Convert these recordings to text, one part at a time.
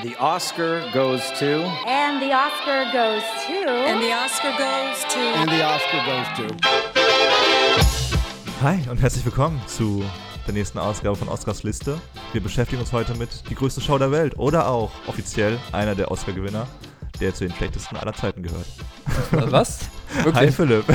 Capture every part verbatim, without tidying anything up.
the Oscar goes to. And the Oscar goes to. And the Oscar goes to. And the Oscar goes to. Hi und herzlich willkommen zu der nächsten Ausgabe von Oscars Liste. Wir beschäftigen uns heute mit die größte Show der Welt oder auch offiziell einer der Oscar-Gewinner, der zu den schlechtesten aller Zeiten gehört. Was? Wirklich? Hi Philipp.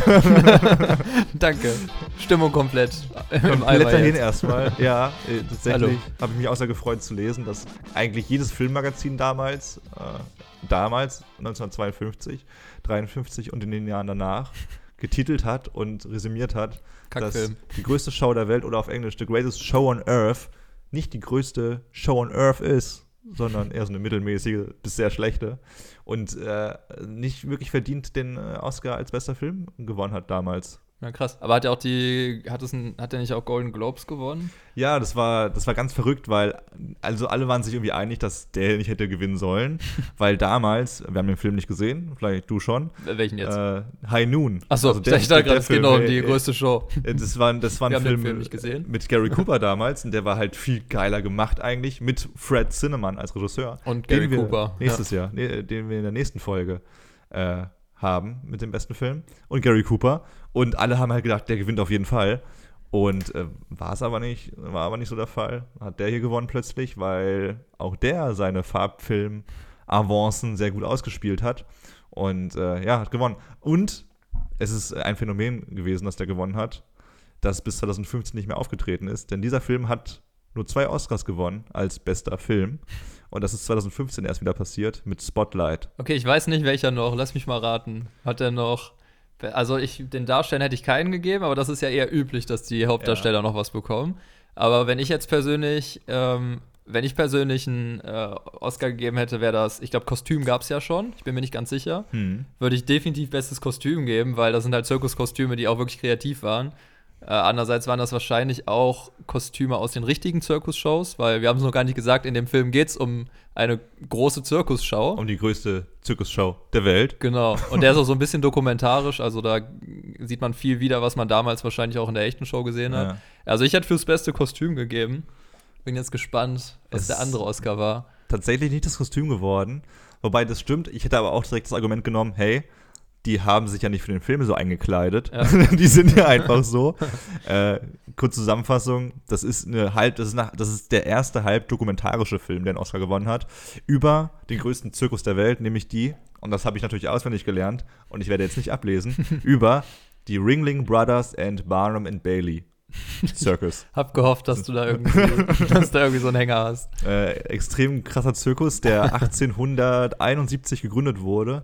Danke. Stimmung komplett. Komplett dahin erstmal. Ja, äh, tatsächlich Hallo. habe ich mich außer gefreut zu lesen, dass eigentlich jedes Filmmagazin damals, äh, damals neunzehnhundertzweiundfünfzig, dreiundfünfzig und in den Jahren danach getitelt hat und resümiert hat, Kackfilm. dass die größte Show der Welt oder auf Englisch The Greatest Show on Earth nicht die größte Show on Earth ist, sondern eher so eine mittelmäßige bis sehr schlechte und äh, nicht wirklich verdient den äh, Oscar als bester Film gewonnen hat damals. Ja, krass. Aber hat er auch die, hat es ein, hat er nicht auch Golden Globes gewonnen? Ja, das war, das war ganz verrückt, weil also alle waren sich irgendwie einig, dass der nicht hätte gewinnen sollen, weil damals, wir haben den Film nicht gesehen, vielleicht du schon. Welchen jetzt? Äh, High Noon. Achso, also ich dachte gerade, es geht noch um die äh, größte Show. äh, Das war, das war ein Wir haben Film, den Film nicht gesehen. mit Gary Cooper damals und der war halt viel geiler gemacht eigentlich, mit Fred Zinnemann als Regisseur. Und Gary den wir Cooper. Nächstes Jahr, nee, den wir in der nächsten Folge äh, haben mit dem besten Film. Und Gary Cooper. Und alle haben halt gedacht, der gewinnt auf jeden Fall. Und äh, war es aber nicht, war aber nicht so der Fall. Hat der hier gewonnen plötzlich, weil auch der seine Farbfilm-Avancen sehr gut ausgespielt hat. Und äh, ja, hat gewonnen. Und es ist ein Phänomen gewesen, dass der gewonnen hat, das bis zwanzig fünfzehn nicht mehr aufgetreten ist. Denn dieser Film hat nur zwei Oscars gewonnen als bester Film. Und das ist zwanzig fünfzehn erst wieder passiert mit Spotlight. Okay, ich weiß nicht, welcher noch. Lass mich mal raten. Hat er noch. Also, ich, den Darstellern hätte ich keinen gegeben, aber das ist ja eher üblich, dass die Hauptdarsteller ja noch was bekommen. Aber wenn ich jetzt persönlich, ähm, wenn ich persönlich einen äh, Oscar gegeben hätte, wäre das, ich glaube, Kostüm gab es ja schon, ich bin mir nicht ganz sicher, Hm. würde ich definitiv bestes Kostüm geben, weil das sind halt Zirkuskostüme, die auch wirklich kreativ waren. Äh, andererseits waren das wahrscheinlich auch Kostüme aus den richtigen Zirkusshows, weil wir haben es noch gar nicht gesagt, in dem Film geht es um eine große Zirkusschau. Um die größte Zirkusshow der Welt. Genau. Und der ist auch so ein bisschen dokumentarisch, also da sieht man viel wieder, was man damals wahrscheinlich auch in der echten Show gesehen hat. Ja. Also ich hätte fürs beste Kostüm gegeben. Bin jetzt gespannt, was Es- der andere Oscar war. Tatsächlich nicht das Kostüm geworden. Wobei, das stimmt. Ich hätte aber auch direkt das Argument genommen, hey, die haben sich ja nicht für den Film so eingekleidet. Ja. Die sind ja einfach so. äh, kurze Zusammenfassung, das ist eine halb, das ist, eine, das ist der erste halb dokumentarische Film, der einen Oscar gewonnen hat, über den größten Zirkus der Welt, nämlich die, und das habe ich natürlich auswendig gelernt, und ich werde jetzt nicht ablesen, über die Ringling Brothers and Barnum and Bailey Circus. Hab gehofft, dass du da irgendwie, dass du da irgendwie so einen Hänger hast. Äh, extrem krasser Zirkus, der achtzehnhunderteinundsiebzig gegründet wurde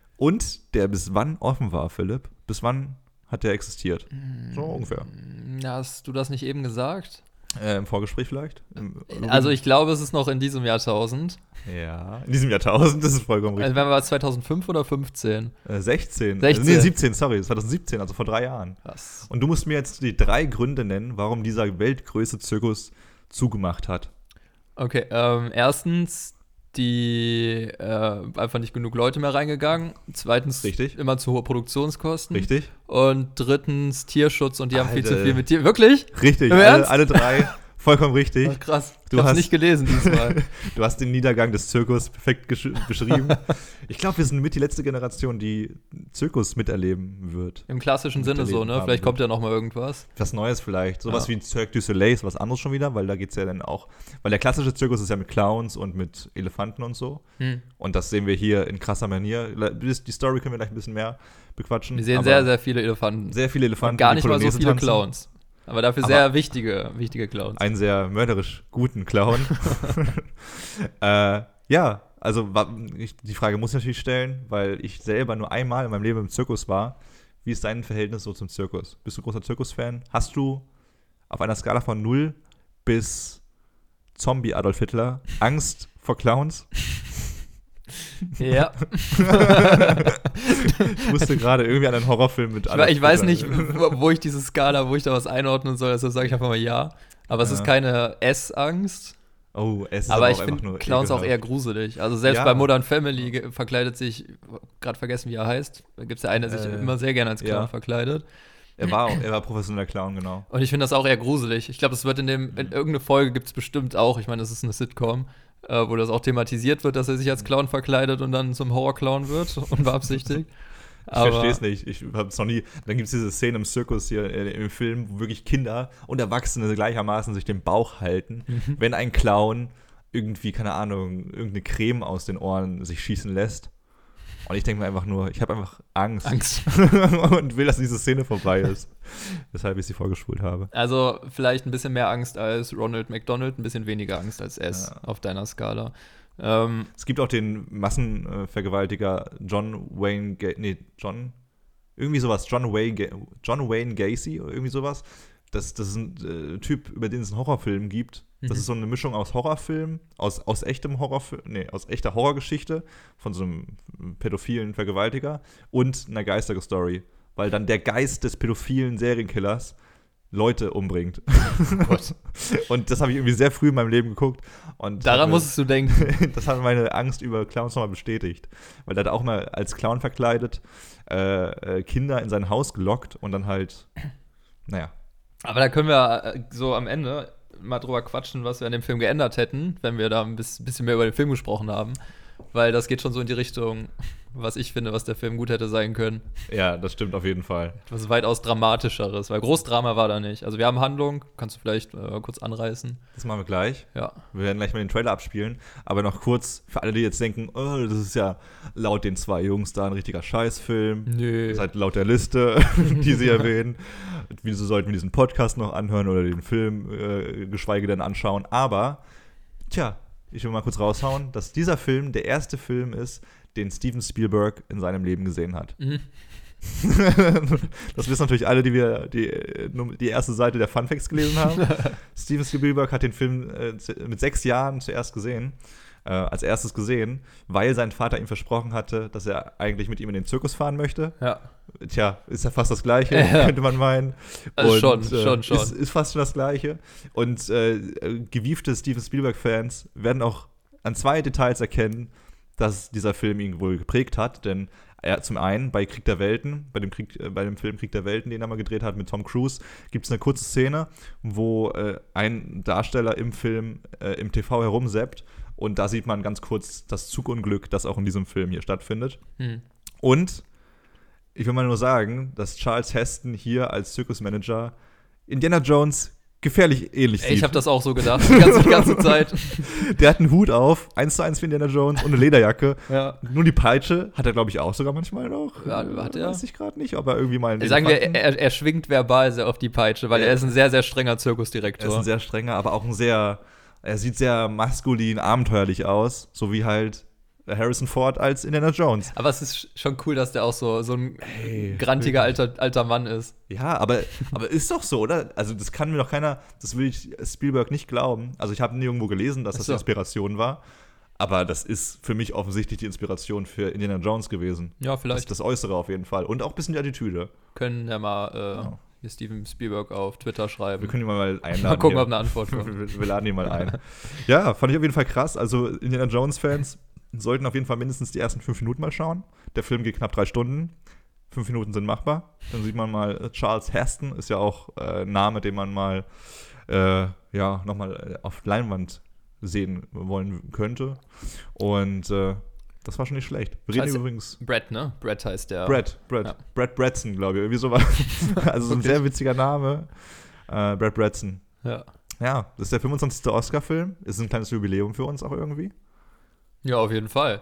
und der bis wann offen war, Philipp? Bis wann hat der existiert? So ungefähr. Hast du das nicht eben gesagt? Äh, Im Vorgespräch vielleicht? Im, Also ich glaube, es ist noch in diesem Jahrtausend. Ja, in diesem Jahrtausend, das ist vollkommen Also richtig. wenn wir zweitausendfünf oder fünfzehn? Äh, sechzehn. sechzehn. Also, nee, siebzehn, sorry, zwanzig siebzehn, also vor drei Jahren. Krass. Und du musst mir jetzt die drei Gründe nennen, warum dieser weltgrößte Zirkus zugemacht hat. Okay, ähm, erstens, die äh, einfach nicht genug Leute mehr reingegangen. Zweitens, Richtig. immer zu hohe Produktionskosten. Richtig? Und drittens, Tierschutz und die haben viel Alter. zu viel mit Tieren. Wirklich? Richtig, Im alle, Ernst? alle drei. Vollkommen richtig. Ach, krass. Du Ich hab's hast- nicht gelesen diesmal. Du hast den Niedergang des Zirkus perfekt gesch- beschrieben. Ich glaube, wir sind mit die letzte Generation, die Zirkus miterleben wird. Im klassischen Sinne so, Miterleben ne? haben Vielleicht wird. kommt ja noch mal irgendwas. Was Neues vielleicht. Sowas Ja. wie Cirque du Soleil ist was anderes schon wieder, weil da geht es ja dann auch. Weil der klassische Zirkus ist ja mit Clowns und mit Elefanten und so. Hm. Und das sehen wir hier in krasser Manier. Die Story können wir gleich ein bisschen mehr bequatschen. Wir sehen aber sehr, sehr viele Elefanten. sehr viele Elefanten. und gar die nicht mal so Polonaise viele tanzen. Clowns. Aber dafür Aber- sehr wichtige, wichtige Clowns. Einen sehr mörderisch guten Clown. äh, ja, also wa- ich, die Frage muss ich natürlich stellen, weil ich selber nur einmal in meinem Leben im Zirkus war. Wie ist dein Verhältnis so zum Zirkus? Bist du großer Zirkus-Fan? Hast du auf einer Skala von null bis Zombie Adolf Hitler Angst vor Clowns? Ja. Ich musste gerade irgendwie an einen Horrorfilm mit Ich, Adolf we- ich weiß Hitler- nicht, wo, wo ich diese Skala, wo ich da was einordnen soll, deshalb sage ich einfach mal ja. Aber es Ja. ist keine Essangst. Oh, es ist Aber auch ich einfach finde nur Clowns auch ekelhaft. eher gruselig. Also selbst Ja. bei Modern Family ge- verkleidet sich, gerade vergessen, wie er heißt, da gibt es ja einen, der sich Äh, immer sehr gerne als Clown ja. verkleidet. Er war, auch, er war professioneller Clown, genau. Und ich finde das auch eher gruselig. Ich glaube, das wird in dem, in irgendeine Folge gibt es bestimmt auch, ich meine, das ist eine Sitcom, äh, wo das auch thematisiert wird, dass er sich als Clown verkleidet und dann zum Horror-Clown wird, unbeabsichtigt. Ich verstehe es nicht. Ich habe es noch nie. Dann gibt es diese Szene im Zirkus hier äh, im Film, wo wirklich Kinder und Erwachsene gleichermaßen sich den Bauch halten, Mhm. wenn ein Clown irgendwie, keine Ahnung, irgendeine Creme aus den Ohren sich schießen lässt. Und ich denke mir einfach nur, ich habe einfach Angst. Angst. Und will, dass diese Szene vorbei ist. Weshalb ich sie vorgespult habe. Also vielleicht ein bisschen mehr Angst als Ronald McDonald, ein bisschen weniger Angst als S Ja. auf deiner Skala. Ähm, Es gibt auch den Massenvergewaltiger John Wayne, Ga- nee, John, irgendwie sowas, John Wayne, Ga- John Wayne Gacy oder irgendwie sowas. Das, das ist ein äh, Typ, über den es einen Horrorfilm gibt. Das Mhm. ist so eine Mischung aus Horrorfilm, aus, aus echtem Horrorfilm, nee, aus echter Horrorgeschichte von so einem pädophilen Vergewaltiger und einer Geisterstory. Weil dann der Geist des pädophilen Serienkillers Leute umbringt. Gott. Und das habe ich irgendwie sehr früh in meinem Leben geguckt. Und daran habe- musstest du denken. das hat meine Angst über Clowns nochmal bestätigt. Weil er hat auch mal als Clown verkleidet äh, äh, Kinder in sein Haus gelockt und dann halt, naja. Aber da können wir äh, so am Ende mal drüber quatschen, was wir an dem Film geändert hätten, wenn wir da ein bis- bisschen mehr über den Film gesprochen haben. Weil das geht schon so in die Richtung, was ich finde, was der Film gut hätte sein können. Ja, das stimmt auf jeden Fall. Was weitaus Dramatischeres, weil Großdrama war da nicht. Also wir haben Handlung, kannst du vielleicht äh, kurz anreißen. Das machen wir gleich. Ja. Wir werden gleich mal den Trailer abspielen. Aber noch kurz, für alle, die jetzt denken, oh, das ist ja laut den zwei Jungs da ein richtiger Scheißfilm. Nö. Das ist halt laut der Liste, die sie erwähnen. Wieso sollten wir diesen Podcast noch anhören oder den Film, äh, geschweige denn anschauen? Aber, tja, ich will mal kurz raushauen, dass dieser Film der erste Film ist, den Steven Spielberg in seinem Leben gesehen hat. Mhm. Das wissen natürlich alle, die wir die, äh, nur die erste Seite der Funfacts gelesen haben. Steven Spielberg hat den Film äh, zu- mit sechs Jahren zuerst gesehen, äh, als erstes gesehen, weil sein Vater ihm versprochen hatte, dass er eigentlich mit ihm in den Zirkus fahren möchte. Ja. Tja, ist ja fast das Gleiche, Ja. könnte man meinen. Also schon, schon, schon. Ist, ist fast schon das Gleiche. Und äh, gewiefte Steven Spielberg-Fans werden auch an zwei Details erkennen, dass dieser Film ihn wohl geprägt hat. Denn er zum einen bei Krieg der Welten, bei dem, Krieg, äh, bei dem Film Krieg der Welten, den er mal gedreht hat mit Tom Cruise, gibt es eine kurze Szene, wo äh, ein Darsteller im Film äh, im T V herumsappt. Und da sieht man ganz kurz das Zugunglück, das auch in diesem Film hier stattfindet. Hm. Und ich will mal nur sagen, dass Charles Heston hier als Zirkusmanager Indiana Jones gefährlich ähnlich Ey, sieht. ich habe das auch so gedacht, die ganze, die ganze Zeit. Der hat einen Hut auf, eins zu eins wie Indiana Jones und eine Lederjacke. Ja. Nur die Peitsche hat er, glaube ich, auch sogar manchmal noch. Ja, hat er. Weiß ich gerade nicht, ob er irgendwie mal einen Sagen wir, Elefanten- er, er schwingt verbal sehr auf die Peitsche, weil Ja. er ist ein sehr, sehr strenger Er ist Zirkusdirektor. ein sehr strenger, aber auch ein sehr, er sieht sehr maskulin, abenteuerlich aus, so wie halt Harrison Ford als Indiana Jones. Aber es ist schon cool, dass der auch so, so ein Hey, grantiger alter, alter Mann ist. Ja, aber, aber ist doch so, oder? Also das kann mir doch keiner, das will ich Spielberg nicht glauben. Also ich habe nirgendwo gelesen, dass Ach das so. Inspiration war. Aber das ist für mich offensichtlich die Inspiration für Indiana Jones gewesen. Ja, Das, vielleicht das Äußere auf jeden Fall. Und auch ein bisschen die Attitüde. können ja mal äh, Ja. hier Steven Spielberg auf Twitter schreiben. Wir können ihn mal einladen. Mal gucken, hier. ob eine Antwort kommt. wir, wir laden ihn mal ein. Ja, fand ich auf jeden Fall krass. Also Indiana Jones-Fans sollten auf jeden Fall mindestens die ersten fünf Minuten mal schauen. Der Film geht knapp drei Stunden. Fünf Minuten sind machbar. Dann sieht man mal, äh, Charles Heston ist ja auch äh, ein Name, den man mal äh, ja, nochmal auf Leinwand sehen wollen könnte. Und äh, das war schon nicht schlecht. Wir reden Also, übrigens Brad, ne? Brad heißt der. Brad, Brad, Ja. Brad Bradson, glaube ich, irgendwie sowas. Also so ein Wirklich? sehr witziger Name. Äh, Brad Bradson. Ja. Ja, das ist der fünfundzwanzigste Oscar-Film. Ist ein kleines Jubiläum für uns auch irgendwie. Ja, auf jeden Fall.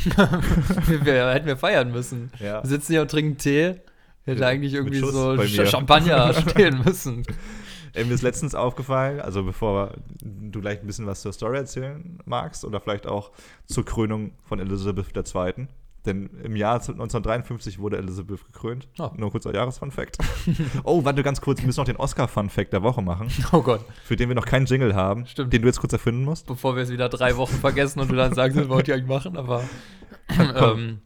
wir, wir, hätten wir feiern müssen. Ja. Wir sitzen hier und trinken Tee. Hätte Ja, eigentlich irgendwie mit Schuss so bei Sch- mir. Champagner stehen müssen. Ey, mir ist letztens aufgefallen, also bevor du gleich ein bisschen was zur Story erzählen magst oder vielleicht auch zur Krönung von Elizabeth der Zweiten. Denn im Jahr neunzehnhundertdreiundfünfzig wurde Elizabeth gekrönt. Oh. Nur kurzer Jahresfun-Fact. Oh, warte ganz kurz, wir müssen noch den Oscar-Fun-Fact der Woche machen, Oh Gott. für den wir noch keinen Jingle haben, Stimmt. den du jetzt kurz erfinden musst. Bevor wir es wieder drei Wochen vergessen und du dann sagst, was wollt ihr eigentlich machen, aber. ähm,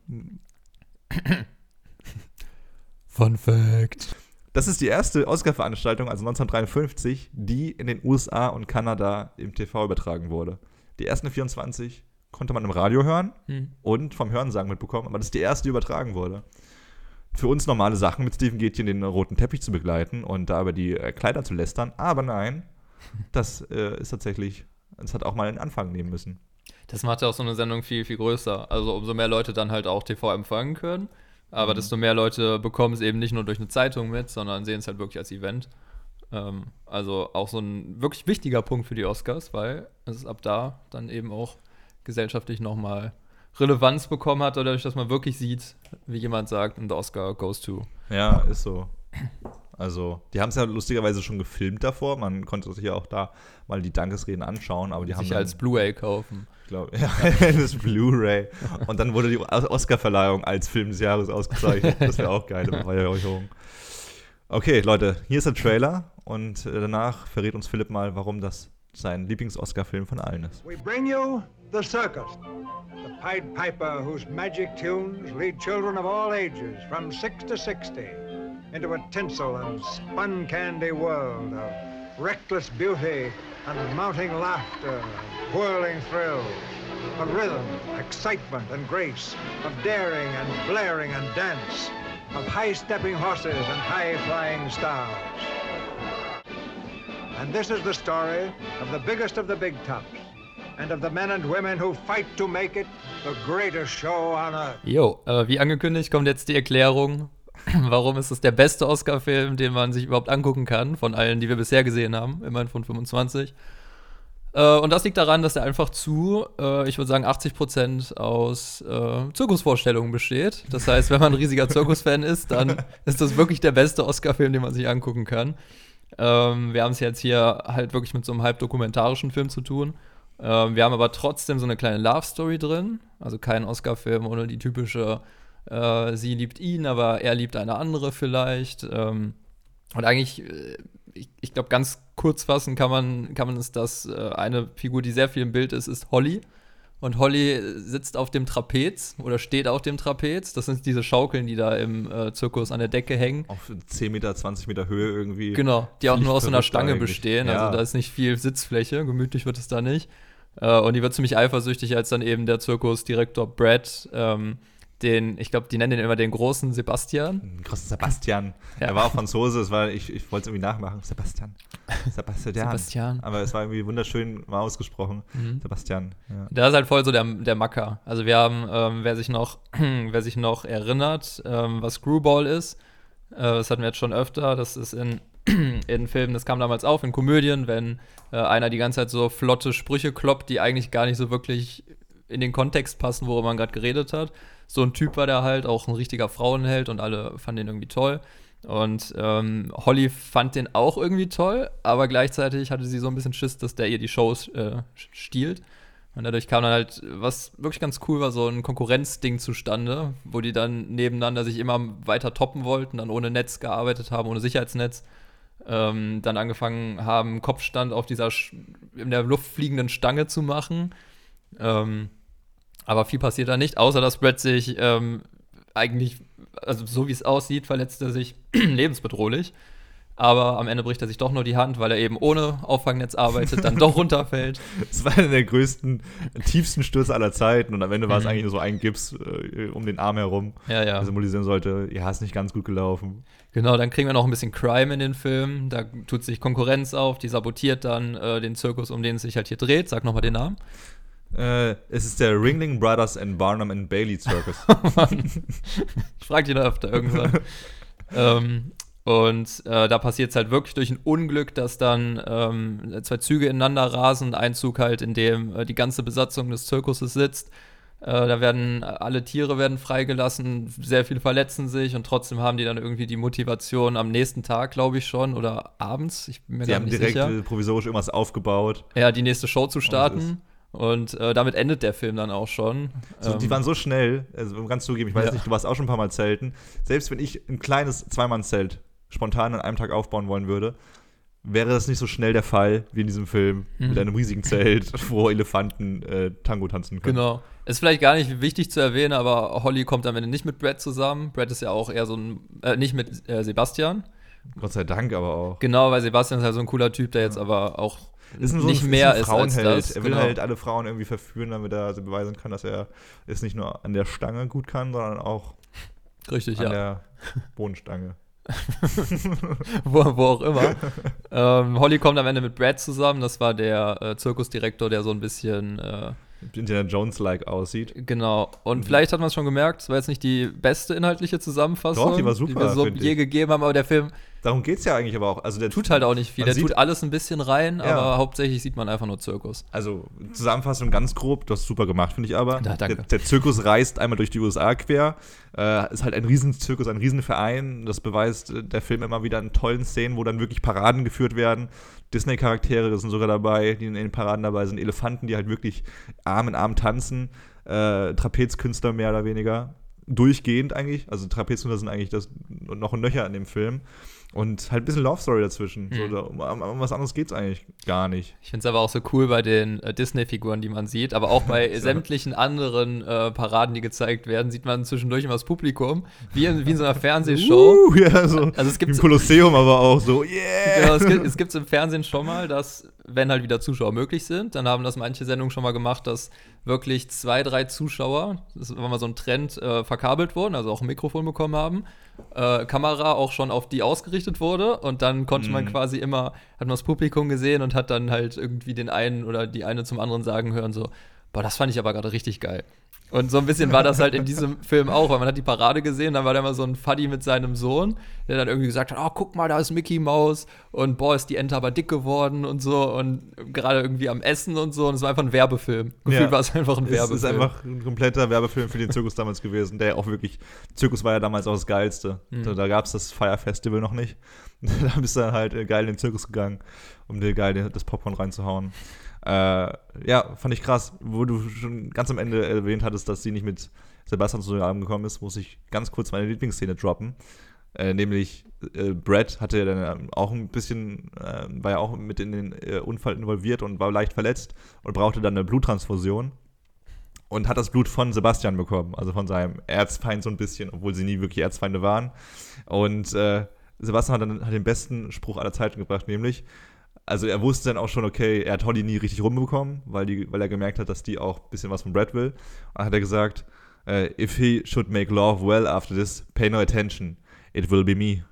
Fun Fact. Das ist die erste Oscar-Veranstaltung, also neunzehnhundertdreiundfünfzig, die in den U S A und Kanada im T V übertragen wurde. Die ersten vierundzwanzig konnte man im Radio hören Hm. und vom Hörensagen mitbekommen, aber das ist die erste, die übertragen wurde. Für uns normale Sachen mit Stephen Gätchen den roten Teppich zu begleiten und da über die äh, Kleider zu lästern, aber nein, das äh, ist tatsächlich, es hat auch mal einen Anfang nehmen müssen. Das macht ja auch so eine Sendung viel, viel größer. Also umso mehr Leute dann halt auch T V empfangen können. Aber mhm. desto mehr Leute bekommen es eben nicht nur durch eine Zeitung mit, sondern sehen es halt wirklich als Event. Ähm, also auch so ein wirklich wichtiger Punkt für die Oscars, weil es ab da dann eben auch gesellschaftlich nochmal Relevanz bekommen hat, dadurch, dass man wirklich sieht, wie jemand sagt, und der Oscar goes to. Ja, ist so. Also, die haben es ja lustigerweise schon gefilmt davor. Man konnte sich ja auch da mal die Dankesreden anschauen, aber die haben sich als Blu-ray kaufen. Ich glaube, ja, das Blu-ray. Und dann wurde die Oscar-Verleihung als Film des Jahres ausgezeichnet. Das wäre auch geil, eine Verleihung. Okay, Leute, hier ist der Trailer und danach verrät uns Philipp mal, warum das sein Lieblings-Oscar-Film von allen ist. We bring you The Circus, the Pied Piper whose magic tunes lead children of all ages from six to sixty into a tinsel and spun candy world of reckless beauty and mounting laughter, whirling thrills, of rhythm, excitement and grace, of daring and blaring and dance, of high-stepping horses and high-flying stars. And this is the story of the biggest of the big tops and of the men and women who fight to make it the greatest show on earth. Jo, äh, wie angekündigt kommt jetzt die Erklärung, warum ist es der beste Oscar-Film, den man sich überhaupt angucken kann, von allen, die wir bisher gesehen haben, immerhin von fünfundzwanzig. Äh, und das liegt daran, dass er einfach zu, äh, ich würde sagen, achtzig Prozent aus äh, Zirkusvorstellungen besteht. Das heißt, wenn man ein riesiger Zirkusfan ist, dann ist das wirklich der beste Oscar-Film, den man sich angucken kann. Ähm, wir haben es jetzt hier halt wirklich mit so einem halb dokumentarischen Film zu tun. Ähm, wir haben aber trotzdem so eine kleine Love-Story drin. Also kein Oscar-Film ohne die typische äh, sie liebt ihn, aber er liebt eine andere vielleicht. Ähm, und eigentlich, äh, ich, ich glaube, ganz kurz fassen kann man, kann man es, dass äh, eine Figur, die sehr viel im Bild ist, ist Holly. Und Holly sitzt auf dem Trapez oder steht auf dem Trapez. Das sind diese Schaukeln, die da im äh, Zirkus an der Decke hängen. Auf zehn Meter, zwanzig Meter Höhe irgendwie. Genau, die auch nur aus so einer Stange eigentlich bestehen. Ja. Also da ist nicht viel Sitzfläche, gemütlich wird es da nicht. Äh, und die wird ziemlich eifersüchtig, als dann eben der Zirkusdirektor Brad, ähm, den, ich glaube, die nennen den immer den großen Sebastian. Großen Sebastian. Ja. Er war auch Franzose, es war, ich, ich wollte es irgendwie nachmachen. Sebastian. Sebastian. Sebastian. Aber es war irgendwie wunderschön mal ausgesprochen. Mhm. Sebastian. Ja. Der ist halt voll so der, der Macker. Also wir haben, ähm, wer sich noch, wer sich noch erinnert, ähm, was Screwball ist, äh, das hatten wir jetzt schon öfter, das ist in, in Filmen, das kam damals auf, in Komödien, wenn äh, einer die ganze Zeit so flotte Sprüche kloppt, die eigentlich gar nicht so wirklich in den Kontext passen, worüber man gerade geredet hat. So ein Typ war der halt, auch ein richtiger Frauenheld und alle fanden den irgendwie toll. Und ähm, Holly fand den auch irgendwie toll, aber gleichzeitig hatte sie so ein bisschen Schiss, dass der ihr die Shows äh, stiehlt. Und dadurch kam dann halt, was wirklich ganz cool war, so ein Konkurrenzding zustande, wo die dann nebeneinander sich immer weiter toppen wollten, dann ohne Netz gearbeitet haben, ohne Sicherheitsnetz. Ähm, dann angefangen haben, Kopfstand auf dieser Sch- in der Luft fliegenden Stange zu machen. Ähm, aber viel passiert da nicht, außer dass Brad sich ähm, eigentlich, also so wie es aussieht, verletzt er sich lebensbedrohlich. Aber am Ende bricht er sich doch nur die Hand, weil er eben ohne Auffangnetz arbeitet, dann doch runterfällt. Das war einer der größten, tiefsten Stürze aller Zeiten. Und am Ende war es Mhm. eigentlich nur so ein Gips äh, um den Arm herum, Ja, ja. der symbolisieren sollte, ja, ist nicht ganz gut gelaufen. Genau, dann kriegen wir noch ein bisschen Crime in den Film. Da tut sich Konkurrenz auf, die sabotiert dann äh, den Zirkus, um den es sich halt hier dreht. Sag nochmal den Namen. Äh, es ist der Ringling Brothers and Barnum and Bailey Circus. Ich frag dich da öfter irgendwann. ähm, und äh, da passiert es halt wirklich durch ein Unglück, dass dann ähm, zwei Züge ineinander rasen. Ein Zug halt, in dem äh, die ganze Besatzung des Zirkuses sitzt. Äh, da werden alle Tiere werden freigelassen, sehr viele verletzen sich und trotzdem haben die dann irgendwie die Motivation am nächsten Tag, glaube ich schon, oder abends. Ich bin mir Sie gar haben nicht direkt sicher. äh, provisorisch irgendwas aufgebaut. Ja, die nächste Show zu starten. Und äh, damit endet der Film dann auch schon. So, ähm, die waren so schnell, also ganz zugeben, ich weiß Ja. nicht, du warst auch schon ein paar Mal zelten. Selbst wenn ich ein kleines Zweimann-Zelt spontan an einem Tag aufbauen wollen würde, wäre das nicht so schnell der Fall wie in diesem Film Mhm. mit einem riesigen Zelt, wo Elefanten äh, Tango tanzen können. Genau. Ist vielleicht gar nicht wichtig zu erwähnen, aber Holly kommt am Ende nicht mit Brad zusammen. Brad ist ja auch eher so ein, äh, nicht mit äh, Sebastian. Gott sei Dank aber auch. Genau, weil Sebastian ist halt so ein cooler Typ, der jetzt aber auch Ist ein, so nicht ein, mehr ist ist ein als Frauenheld. das. Er will genau. halt alle Frauen irgendwie verführen, damit er also beweisen kann, dass er es nicht nur an der Stange gut kann, sondern auch Richtig, an ja. der Bohnenstange. wo, wo auch immer. ähm, Holly kommt am Ende mit Brad zusammen. Das war der äh, Zirkusdirektor, der so ein bisschen äh, Indiana Jones-like aussieht. Genau. Und Mhm. vielleicht hat man es schon gemerkt, es war jetzt nicht die beste inhaltliche Zusammenfassung, Doch, die war super, die wir so find je ich. gegeben haben, aber der Film Darum geht's ja eigentlich aber auch. Also der tut halt auch nicht viel. man Der sieht- tut alles ein bisschen rein, Ja. aber hauptsächlich sieht man einfach nur Zirkus. Also, Zusammenfassung ganz grob, du hast super gemacht, finde ich aber. Ja, danke. Der, der Zirkus reist einmal durch die U S A quer. Äh, ist halt ein Riesenzirkus, ein Riesenverein. Das beweist äh, der Film immer wieder in tollen Szenen, wo dann wirklich Paraden geführt werden. Disney-Charaktere, das sind sogar dabei, die in den Paraden dabei sind. Elefanten, die halt wirklich Arm in Arm tanzen. Äh, Trapezkünstler mehr oder weniger. Durchgehend eigentlich. Also Trapezkünstler sind eigentlich das noch ein Nöcher an dem Film. Und halt ein bisschen Love Story dazwischen. Mhm. So, da, um, um was anderes geht's eigentlich gar nicht. Ich finde es aber auch so cool bei den äh, Disney-Figuren, die man sieht, aber auch bei sämtlichen anderen äh, Paraden, die gezeigt werden, sieht man zwischendurch immer das Publikum, wie in, wie in so einer Fernsehshow. Uh, ja, so Also es gibt im so- Kolosseum aber auch so, yeah! Genau, es gibt es gibt's im Fernsehen schon mal, dass, wenn halt wieder Zuschauer möglich sind, dann haben das manche Sendungen schon mal gemacht, dass wirklich zwei, drei Zuschauer, das war mal so ein Trend, äh, verkabelt wurden, also auch ein Mikrofon bekommen haben, äh, Kamera auch schon auf die ausgerichtet wurde und dann konnte man Mhm. quasi immer, hat man das Publikum gesehen und hat dann halt irgendwie den einen oder die eine zum anderen sagen hören so, boah, das fand ich aber gerade richtig geil. Und so ein bisschen war das halt in diesem Film auch, weil man hat die Parade gesehen, dann war da immer so ein Fuddy mit seinem Sohn, der dann irgendwie gesagt hat, oh, guck mal, da ist Mickey Mouse und boah, ist die Ente aber dick geworden und so und gerade irgendwie am Essen und so und es war einfach ein Werbefilm. Gefühlt Ja. war es einfach ein Es Werbefilm. ist einfach ein kompletter Werbefilm für den Zirkus damals gewesen, der ja auch wirklich, Zirkus war ja damals auch das Geilste. Mhm. Da, da gab es das Fire Festival noch nicht. Da bist du dann halt äh, geil in den Zirkus gegangen, um dir geil den- das Popcorn reinzuhauen. Äh, ja, fand ich krass, wo du schon ganz am Ende erwähnt hattest, dass sie nicht mit Sebastian zusammengekommen ist, muss ich ganz kurz meine Lieblingsszene droppen. Äh, nämlich äh, Brad hatte ja dann ähm, auch ein bisschen, äh, war ja auch mit in den äh, Unfall involviert und war leicht verletzt und brauchte dann eine Bluttransfusion und hat das Blut von Sebastian bekommen, also von seinem Erzfeind so ein bisschen, obwohl sie nie wirklich Erzfeinde waren. Und äh, Sebastian hat dann hat den besten Spruch aller Zeiten gebracht, nämlich, also er wusste dann auch schon, okay, er hat Holly nie richtig rumbekommen, weil, die, weil er gemerkt hat, dass die auch ein bisschen was von Brad will. Und dann hat er gesagt, äh, if he should make love well after this, pay no attention. It will be me.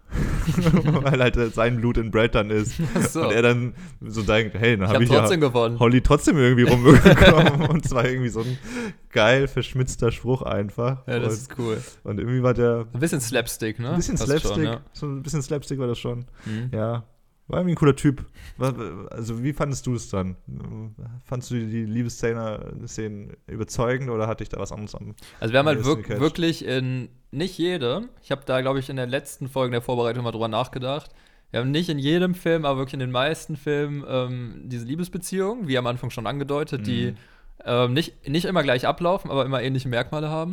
Weil halt äh, sein Blut in Brad dann ist. Ach so. Und er dann so denkt, hey, dann ich habe habe ich trotzdem ja gewonnen. Holly trotzdem irgendwie rumbekommen. Und es war irgendwie so ein geil verschmitzter Spruch einfach. Ja, das und, ist cool. und irgendwie war der Ein bisschen Slapstick, ne? ein bisschen Fast Slapstick, schon, ja. so ein bisschen Slapstick war das schon. Mhm. Ja, war irgendwie ein cooler Typ. War- Also wie fandest du es dann? Fandest du die Liebesszenen Szenen überzeugend oder hatte ich da was anderes am Also wir haben halt Am ehesten wirk gecatcht. wirklich in, nicht jede, ich habe da, glaube ich, in der letzten Folge der Vorbereitung mal drüber nachgedacht, wir haben nicht in jedem Film, aber wirklich in den meisten Filmen ähm, diese Liebesbeziehungen, wie am Anfang schon angedeutet, die Mhm. ähm, nicht, nicht immer gleich ablaufen, aber immer ähnliche Merkmale haben.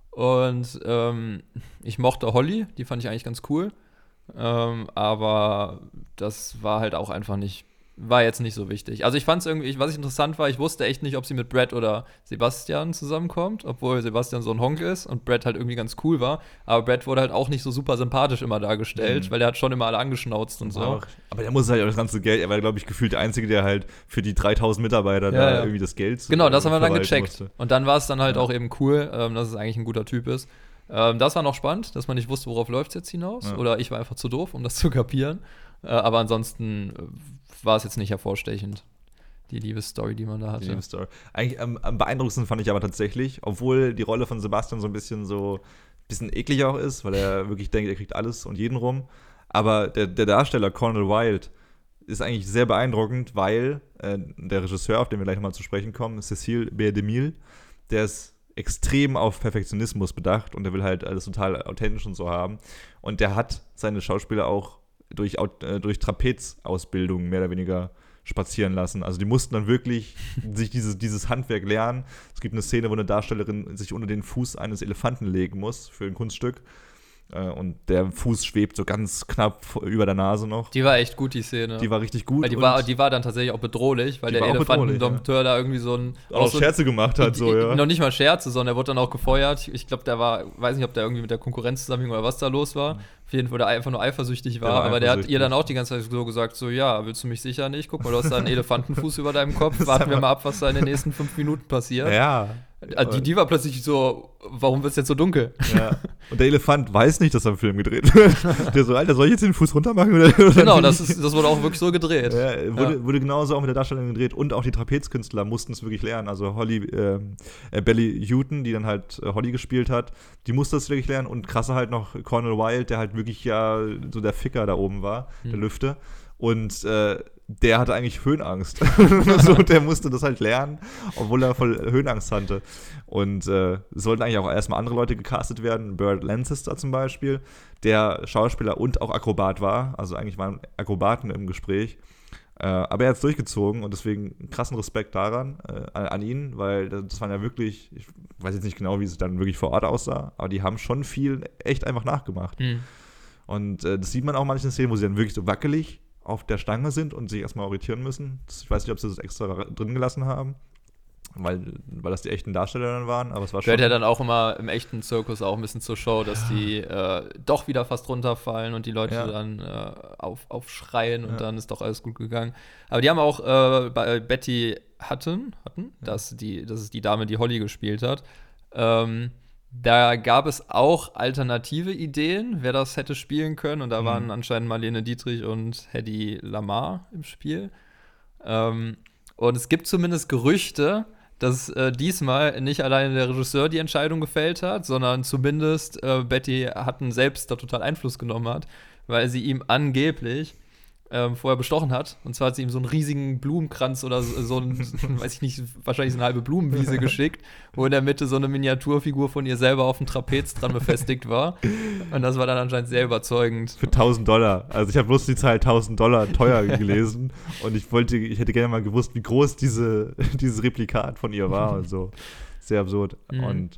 Und ähm, ich mochte Holly, die fand ich eigentlich ganz cool. Ähm, aber das war halt auch einfach nicht, war jetzt nicht so wichtig. Also ich fand es irgendwie, was ich interessant war, ich wusste echt nicht, ob sie mit Brad oder Sebastian zusammenkommt, obwohl Sebastian so ein Honk ist und Brad halt irgendwie ganz cool war. Aber Brad wurde halt auch nicht so super sympathisch immer dargestellt, Mhm. weil der hat schon immer alle angeschnauzt und so. Aber, aber der muss halt auch das ganze Geld, er war, glaube ich, gefühlt der Einzige, der halt für die dreitausend Mitarbeiter Ja, da ja. irgendwie das Geld Genau, das haben wir dann verwalten gecheckt. musste. Und dann war es dann halt Ja. auch eben cool, ähm, dass es eigentlich ein guter Typ ist. Ähm, das war noch spannend, dass man nicht wusste, worauf läuft es jetzt hinaus. Ja. Oder ich war einfach zu doof, um das zu kapieren. Äh, aber ansonsten äh, war es jetzt nicht hervorstechend, die Liebesstory, die man da Die hatte. Liebesstory. Eigentlich am, am beeindruckendsten fand ich aber tatsächlich, obwohl die Rolle von Sebastian so ein bisschen so ein bisschen eklig auch ist, weil er wirklich denkt, er kriegt alles und jeden rum. Aber der, der Darsteller Cornel Wilde ist eigentlich sehr beeindruckend, weil äh, der Regisseur, auf den wir gleich nochmal zu sprechen kommen, Cécile B. DeMille, der ist extrem auf Perfektionismus bedacht und der will halt alles total authentisch und so haben. Und der hat seine Schauspieler auch durch, Aut- äh, durch Trapezausbildung mehr oder weniger spazieren lassen. Also die mussten dann wirklich sich dieses, dieses Handwerk lernen. Es gibt eine Szene, wo eine Darstellerin sich unter den Fuß eines Elefanten legen muss für ein Kunststück. Äh, und der Fuß schwebt so ganz knapp vor- über der Nase noch. Die war echt gut, die Szene. Die war richtig gut. weil die, und war, die war dann tatsächlich auch bedrohlich, weil Die der war auch Elefantendompteur da irgendwie so ein. auch so Scherze gemacht hat, so, ja. Noch nicht mal Scherze, sondern er wurde dann auch gefeuert. Ich glaube, der war, weiß nicht, ob der irgendwie mit der Konkurrenz zusammenhing oder was da los war. Auf jeden Fall, der einfach nur eifersüchtig war. Der war aber der hat eifersüchtig. ihr dann auch die ganze Zeit so gesagt: So, ja, willst du mich sicher nicht? Guck mal, du hast da einen Elefantenfuß über deinem Kopf. Das ist Warten wir einfach- mal ab, was da in den nächsten fünf Minuten passiert. Ja. Also die, die war plötzlich so, warum wird es jetzt so dunkel? Ja. Und der Elefant weiß nicht, dass er im Film gedreht wird. Der so, Alter, soll ich jetzt den Fuß runter machen? Oder, oder Genau, nicht? das, ist, das wurde auch wirklich so gedreht. Ja, wurde, Ja. wurde genauso auch mit der Darstellung gedreht. Und auch die Trapezkünstler mussten es wirklich lernen. Also Holly, äh, äh, Belly Houghton, die dann halt äh, Holly gespielt hat, die musste es wirklich lernen. Und krasser halt noch Cornel Wilde, der halt wirklich ja so der Ficker da oben war, Hm. der Lüfte. Und äh, der hatte eigentlich Höhenangst. So, der musste das halt lernen, obwohl er voll Höhenangst hatte. Und äh, es sollten eigentlich auch erstmal andere Leute gecastet werden. Burt Lancaster zum Beispiel, der Schauspieler und auch Akrobat war. Also eigentlich waren Akrobaten im Gespräch. Äh, aber er hat es durchgezogen und deswegen krassen Respekt daran, äh, an, an ihn, weil das waren ja wirklich, ich weiß jetzt nicht genau, wie es dann wirklich vor Ort aussah, aber die haben schon viel echt einfach nachgemacht. Hm. Und äh, das sieht man auch manchmal in Szenen, wo sie dann wirklich so wackelig auf der Stange sind und sich erstmal orientieren müssen. Das, ich weiß nicht, ob sie das extra drin gelassen haben, weil, weil das die echten Darsteller dann waren, aber es war schon. Gehört ja dann auch immer im echten Zirkus auch ein bisschen zur Show, dass die äh, doch wieder fast runterfallen und die Leute Ja. dann äh, auf, aufschreien und Ja. dann ist doch alles gut gegangen. Aber die haben auch äh, bei Betty Hutton, Hutton das, die, das ist die Dame, die Holly gespielt hat, ähm, da gab es auch alternative Ideen, wer das hätte spielen können. Und da Mhm. waren anscheinend Marlene Dietrich und Hedy Lamar im Spiel. Ähm, und es gibt zumindest Gerüchte, dass äh, diesmal nicht alleine der Regisseur die Entscheidung gefällt hat, sondern zumindest äh, Betty Hutton selbst da total Einfluss genommen hat, weil sie ihm angeblich ähm, vorher bestochen hat. Und zwar hat sie ihm so einen riesigen Blumenkranz oder so, so ein, weiß ich nicht, wahrscheinlich so eine halbe Blumenwiese geschickt, wo in der Mitte so eine Miniaturfigur von ihr selber auf dem Trapez dran befestigt war. Und das war dann anscheinend sehr überzeugend. Für tausend Dollar. Also ich habe bloß die Zahl tausend Dollar teuer gelesen und ich wollte, ich hätte gerne mal gewusst, wie groß diese, dieses Replikat von ihr war und so. Sehr absurd. Mhm. Und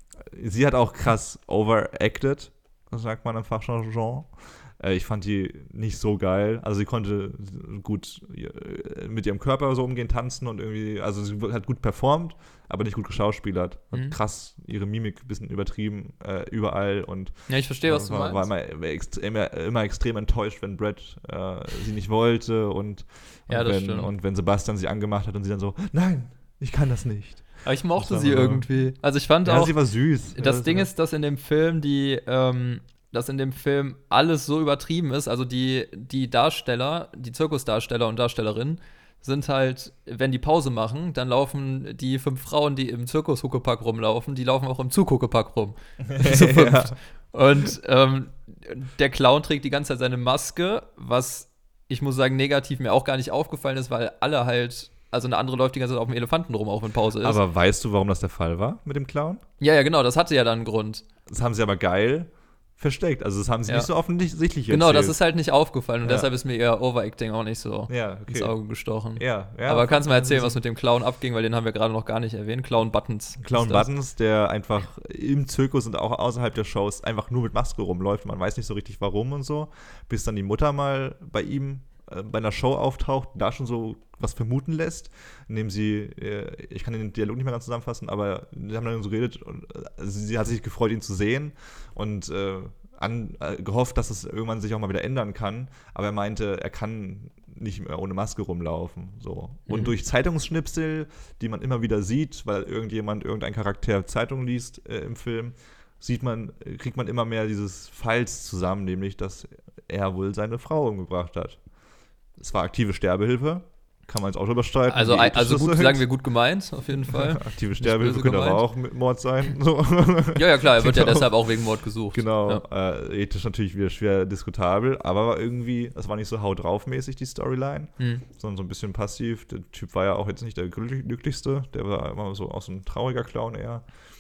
sie hat auch krass overacted, sagt man im Fachjargon. Äh, Ich fand die nicht so geil. Also sie konnte gut äh, mit ihrem Körper so umgehen, tanzen und irgendwie, also sie hat gut performt, aber nicht gut geschauspielert. Hat Mhm. krass ihre Mimik ein bisschen übertrieben, äh, überall und Ja, ich verstehe, was du war, war meinst. immer, extre- immer, immer extrem enttäuscht, wenn Brett äh, sie nicht wollte und, und, Ja, das wenn, stimmt. und wenn Sebastian sie angemacht hat und sie dann so, nein, ich kann das nicht. Aber ich mochte Das sie war- irgendwie. Also ich fand Ja, auch, sie war süß. das Ja, Ding so. ist, dass in dem Film die, ähm, dass in dem Film alles so übertrieben ist. Also die, die Darsteller, die Zirkusdarsteller und Darstellerinnen sind halt, wenn die Pause machen, dann laufen die fünf Frauen, die im Zirkus-Huckepack rumlaufen, die laufen auch im Zug-Huckepack rum. Zu fünft. Und ähm, der Clown trägt die ganze Zeit seine Maske, was ich muss sagen, negativ mir auch gar nicht aufgefallen ist, weil alle halt, also eine andere läuft die ganze Zeit auf dem Elefanten rum, auch wenn Pause ist. Aber weißt du, warum das der Fall war mit dem Clown? ja, ja, genau, das hatte ja dann einen Grund. Das haben sie aber geil versteckt. Also das haben sie Ja. nicht so offensichtlich Genau, das erzählt. ist halt nicht aufgefallen und Ja. deshalb ist mir ihr Overacting auch nicht so Ja, ins okay. Auge gestochen. Ja, ja. Aber kannst du mal erzählen, was mit dem Clown abging, weil den haben wir gerade noch gar nicht erwähnt. Clown Buttons. Clown ist das. Buttons, der einfach im Zirkus und auch außerhalb der Shows einfach nur mit Maske rumläuft. Man weiß nicht so richtig warum und so. Bis dann die Mutter mal bei ihm äh, bei einer Show auftaucht, da schon so was vermuten lässt, indem sie, äh, ich kann den Dialog nicht mehr ganz zusammenfassen, aber sie haben dann so geredet und äh, sie hat sich gefreut, ihn zu sehen und äh, an, äh, gehofft, dass es irgendwann sich auch mal wieder ändern kann. Aber er meinte, er kann nicht mehr ohne Maske rumlaufen. So. Und Mhm. durch Zeitungsschnipsel, die man immer wieder sieht, weil irgendjemand, irgendein Charakter Zeitung liest äh, im Film, sieht man, kriegt man immer mehr dieses Falls zusammen, nämlich, dass er wohl seine Frau umgebracht hat. Es war aktive Sterbehilfe, kann man jetzt auch drüber streiten. Also, wie ethisch also das gut, ist. sagen wir gut gemeint, auf jeden Fall. Aktive Nicht Sterbehilfe böse könnte aber gemeint. auch mit Mord sein. So. Ja, ja, klar, er wird ja Genau. deshalb auch wegen Mord gesucht. Genau, Ja. äh, ethisch natürlich wieder schwer diskutabel, aber war irgendwie, das war nicht so haut drauf mäßig die Storyline, Hm. sondern so ein bisschen passiv. Der Typ war ja auch jetzt nicht der glücklich- glücklichste, der war immer so auch so ein trauriger Clown eher.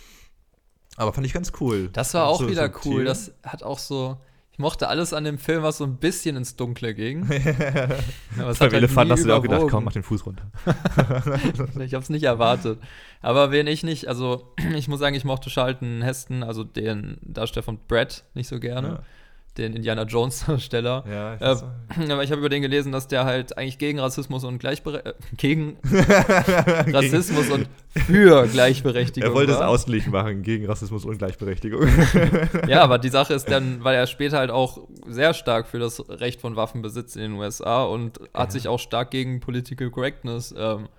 Aber fand ich ganz cool. Das war auch So wieder subtil. cool. Das hat auch so. Ich mochte alles an dem Film, was so ein bisschen ins Dunkle ging. Aber es Beim hat halt Elefant nie hast du dir auch gedacht, überwogen. komm, mach den Fuß runter. Ich hab's nicht erwartet. Aber wen ich nicht, also ich muss sagen, ich mochte Charlton Heston, also den Darsteller von Brad, nicht so gerne. Ja. Den Indiana Jones-Darsteller. Ja, ich Äh, weiß aber ich habe über den gelesen, dass der halt eigentlich gegen Rassismus und Gleichberechtigung, äh, gegen Rassismus und für Gleichberechtigung Er wollte es war. ausgeglichen machen gegen Rassismus und Gleichberechtigung. Ja, aber die Sache ist dann, weil er später halt auch sehr stark für das Recht von Waffenbesitz in den U S A und hat sich auch stark gegen Political Correctness ähm,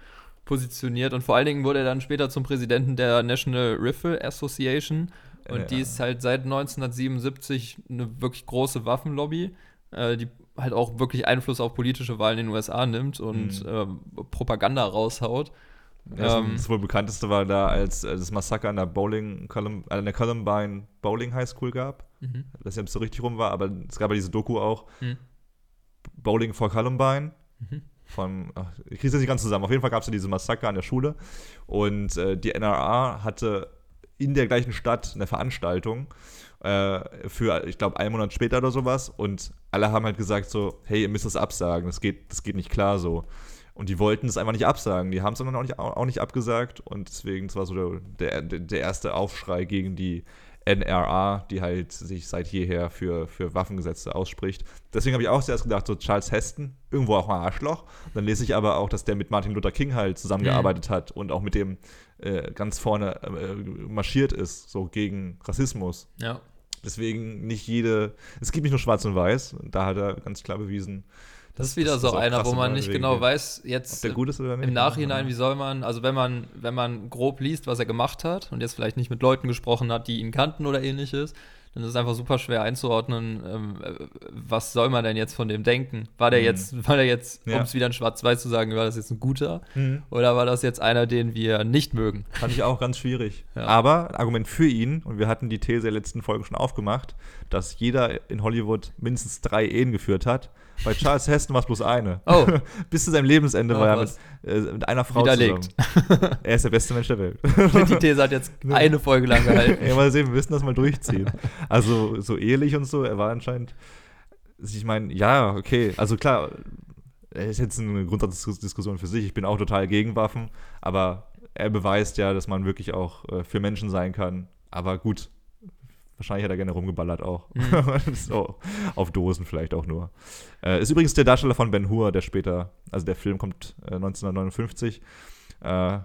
positioniert und vor allen Dingen wurde er dann später zum Präsidenten der National Rifle Association und Ja. die ist halt seit neunzehnhundertsiebenundsiebzig eine wirklich große Waffenlobby, äh, die halt auch wirklich Einfluss auf politische Wahlen in den U S A nimmt und Mhm. ähm, Propaganda raushaut. Das, Ähm, das wohl bekannteste war da, als äh, das Massaker an der Bowling, Colum, an der Columbine Bowling High School gab. Mhm. Ich weiß nicht, ob es so richtig rum war, aber es gab ja diese Doku auch. Mhm. Bowling for Columbine. Mhm. Von, ach, ich kriege das nicht ganz zusammen. Auf jeden Fall gab es ja diese Massaker an der Schule. Und äh, die N R A hatte in der gleichen Stadt eine Veranstaltung äh, für, ich glaube, einen Monat später oder sowas. Und alle haben halt gesagt so, hey, ihr müsst das absagen. Das geht, das geht nicht klar so. Und die wollten es einfach nicht absagen. Die haben es dann auch nicht, auch nicht abgesagt. Und deswegen, das war so der, der, der erste Aufschrei gegen die N R A, die halt sich seit jeher für, für Waffengesetze ausspricht. Deswegen habe ich auch zuerst gedacht, so Charles Heston, irgendwo auch ein Arschloch. Dann lese ich aber auch, dass der mit Martin Luther King halt zusammengearbeitet mhm. hat und auch mit dem äh, ganz vorne äh, marschiert ist, so gegen Rassismus. Ja. Deswegen nicht jede, es gibt nicht nur schwarz und weiß. Und da hat er ganz klar bewiesen, das ist wieder das, so das einer, wo man nicht genau weiß, jetzt der gut ist oder nicht. Im Nachhinein, wie soll man, also wenn man, wenn man grob liest, was er gemacht hat und jetzt vielleicht nicht mit Leuten gesprochen hat, die ihn kannten oder ähnliches, dann ist es einfach super schwer einzuordnen, ähm, was soll man denn jetzt von dem denken? War der mhm. jetzt, war der jetzt, ja. um es wieder in Schwarz-Weiß zu sagen, war das jetzt ein guter? Mhm. Oder war das jetzt einer, den wir nicht mögen? Fand ich auch ganz schwierig. Ja. Aber ein Argument für ihn, und wir hatten die These der letzten Folge schon aufgemacht, dass jeder in Hollywood mindestens drei Ehen geführt hat. Bei Charles Heston war es bloß eine. Oh. Bis zu seinem Lebensende oh, war er mit, äh, mit einer Frau Widerlegt. zusammen. Er ist der beste Mensch der Welt. Die These hat jetzt eine Folge lang gehalten. Ja, mal sehen, wir müssen das mal durchziehen. Also so ehelich und so, er war anscheinend, ich meine, ja, okay, also klar, es ist jetzt eine Grundsatzdiskussion für sich, ich bin auch total gegen Waffen, aber er beweist ja, dass man wirklich auch äh, für Menschen sein kann, aber gut, wahrscheinlich hat er gerne rumgeballert auch. Mhm. So, auf Dosen vielleicht auch nur. Äh, ist übrigens der Darsteller von Ben-Hur, der später, also der Film kommt äh, neunzehnhundertneunundfünfzig. Äh,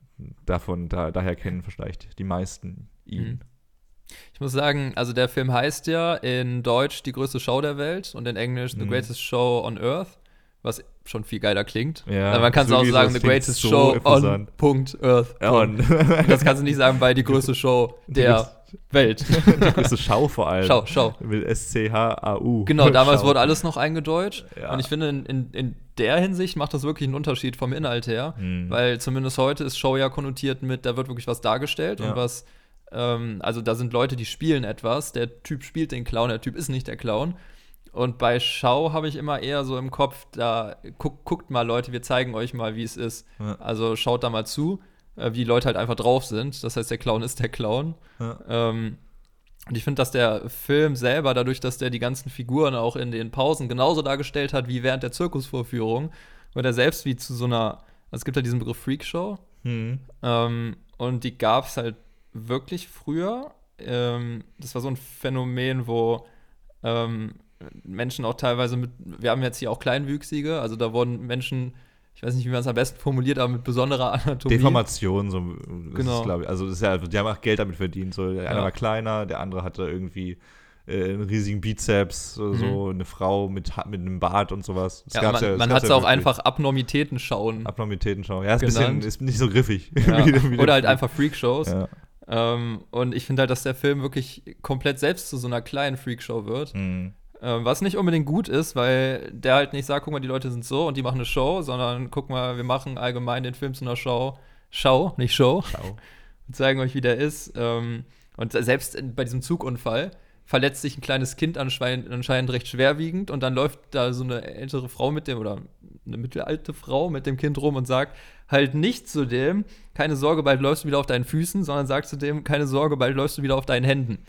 davon, da, daher kennen vielleicht die meisten ihn. Mhm. Ich muss sagen, also der Film heißt ja in Deutsch Die größte Show der Welt und in Englisch The mhm. Greatest Show on Earth, was schon viel geiler klingt. Ja, also man kann es auch sagen, The Greatest so Show imposant. on Punkt Earth. Ja, und das kannst du nicht sagen bei Die größte Show der Welt. Die größte Schau vor allem. Schau, Schau. Mit S C H A U. Genau, damals Schau. wurde alles noch eingedeutscht. Ja. Und ich finde, in, in, in der Hinsicht macht das wirklich einen Unterschied vom Inhalt her. Mhm. Weil zumindest heute ist Show ja konnotiert mit, da wird wirklich was dargestellt ja. und was, ähm, also da sind Leute, die spielen etwas. Der Typ spielt den Clown, der Typ ist nicht der Clown. Und bei Schau habe ich immer eher so im Kopf, da guck, guckt mal Leute, wir zeigen euch mal, wie es ist. Ja. Also schaut da mal zu, äh, wie die Leute halt einfach drauf sind. Das heißt, der Clown ist der Clown. Ja. Ähm, und ich finde, dass der Film selber, dadurch, dass der die ganzen Figuren auch in den Pausen genauso dargestellt hat wie während der Zirkusvorführung, wird er selbst wie zu so einer, also es gibt ja diesen Begriff Freakshow. Mhm. Ähm, und die gab es halt wirklich früher. Ähm, das war so ein Phänomen, wo ähm, Menschen auch teilweise mit, wir haben jetzt hier auch Kleinwüchsige, also da wurden Menschen, ich weiß nicht, wie man es am besten formuliert, aber mit besonderer Anatomie. Deformation, so, das genau. ist, glaube ich, also das ist ja, die haben auch Geld damit verdient. So, der eine ja. war kleiner, der andere hatte irgendwie äh, einen riesigen Bizeps, so, mhm. so eine Frau mit, mit einem Bart und sowas. Das ja, gab's man ja, man hat es ja auch einfach Abnormitäten schauen. Abnormitäten schauen. Ja, ist, genannt. Bisschen, ist nicht so griffig. Ja. wie, wie Oder halt einfach Freakshows. Ja. Ähm, und ich finde halt, dass der Film wirklich komplett selbst zu so einer kleinen Freakshow wird. Mhm. Ähm, was nicht unbedingt gut ist, weil der halt nicht sagt, guck mal, die Leute sind so und die machen eine Show, sondern guck mal, wir machen allgemein den Film zu einer Show. Show, nicht Show. Schau. Und zeigen euch, wie der ist. Ähm, und selbst bei diesem Zugunfall verletzt sich ein kleines Kind anscheinend, anscheinend recht schwerwiegend und dann läuft da so eine ältere Frau mit dem, oder eine mittelalte Frau mit dem Kind rum und sagt halt nicht zu dem, keine Sorge, bald läufst du wieder auf deinen Füßen, sondern sagt zu dem, keine Sorge, bald läufst du wieder auf deinen Händen.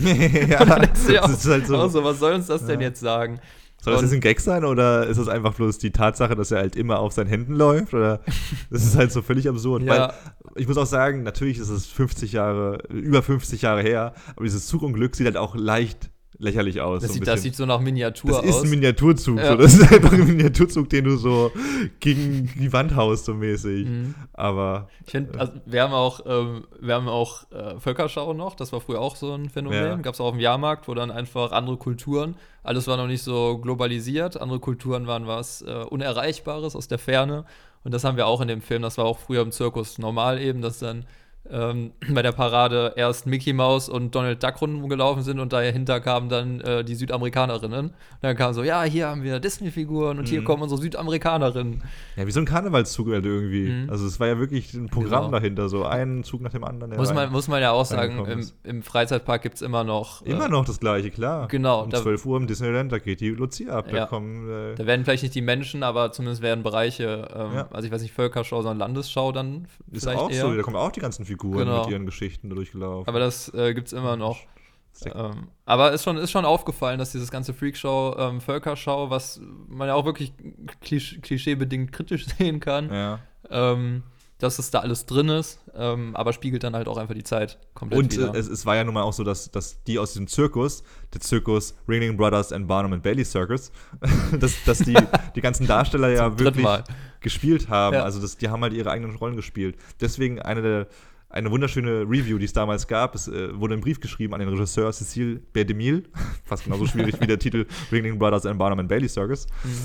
Ja, das auch, ist halt so. so. Was soll uns das ja. denn jetzt sagen? Soll das jetzt ein Gag sein oder ist das einfach bloß die Tatsache, dass er halt immer auf seinen Händen läuft? Oder das ist halt so völlig absurd. Ja. Weil ich muss auch sagen, natürlich ist es fünfzig Jahre, über fünfzig Jahre her, aber dieses Zugunglück sieht halt auch leicht lächerlich aus. Das, so sieht, bisschen. das sieht so nach Miniatur das aus. Das ist ein Miniaturzug. Ja. So. Das ist einfach ein Miniaturzug, den du so gegen die Wand haust, so mäßig. Mhm. Aber ich finde, also wir haben auch, ähm, wir haben auch äh, Völkerschau noch, das war früher auch so ein Phänomen. Ja. Gab es auch auf dem Jahrmarkt, wo dann einfach andere Kulturen, alles war noch nicht so globalisiert, andere Kulturen waren was äh, Unerreichbares aus der Ferne. Und das haben wir auch in dem Film. Das war auch früher im Zirkus normal eben, dass dann ähm, bei der Parade erst Mickey Mouse und Donald Duck rumgelaufen sind und dahinter kamen dann äh, die Südamerikanerinnen. Und dann kam so, ja, hier haben wir Disney-Figuren und mhm. hier kommen unsere Südamerikanerinnen. Ja, wie so ein Karnevalszug halt irgendwie. Mhm. Also es war ja wirklich ein Programm genau. dahinter, so ein Zug nach dem anderen. Muss man, muss man ja auch sagen, im, im Freizeitpark gibt es immer noch Immer äh, noch das Gleiche, klar. Genau. Um zwölf Uhr im Disneyland, da geht die Lucia ab. Ja. Da kommen äh, Da werden vielleicht nicht die Menschen, aber zumindest werden Bereiche, ähm, ja. also ich weiß nicht, Völkerschau, sondern Landesschau dann ist vielleicht auch eher. so, da kommen auch die ganzen Figuren genau. mit ihren Geschichten da durchgelaufen. Aber das äh, gibt's immer noch. Ähm, aber ist schon, ist schon aufgefallen, dass dieses ganze Freakshow, ähm, Völkerschau, was man ja auch wirklich klisch- klischeebedingt kritisch sehen kann, ja. ähm, dass es da alles drin ist, ähm, aber spiegelt dann halt auch einfach die Zeit komplett Und wieder. Und äh, es, es war ja nun mal auch so, dass, dass die aus diesem Zirkus, der Zirkus Ringling Brothers and Barnum and Bailey Circus, dass, dass die, die ganzen Darsteller ja wirklich Mal. gespielt haben. Ja. Also das, die haben halt ihre eigenen Rollen gespielt. Deswegen eine der Eine wunderschöne Review, die es damals gab. Es äh, wurde ein Brief geschrieben an den Regisseur Cécile B. DeMille. Fast genauso schwierig wie der Titel Ringling Brothers and Barnum and Bailey Circus.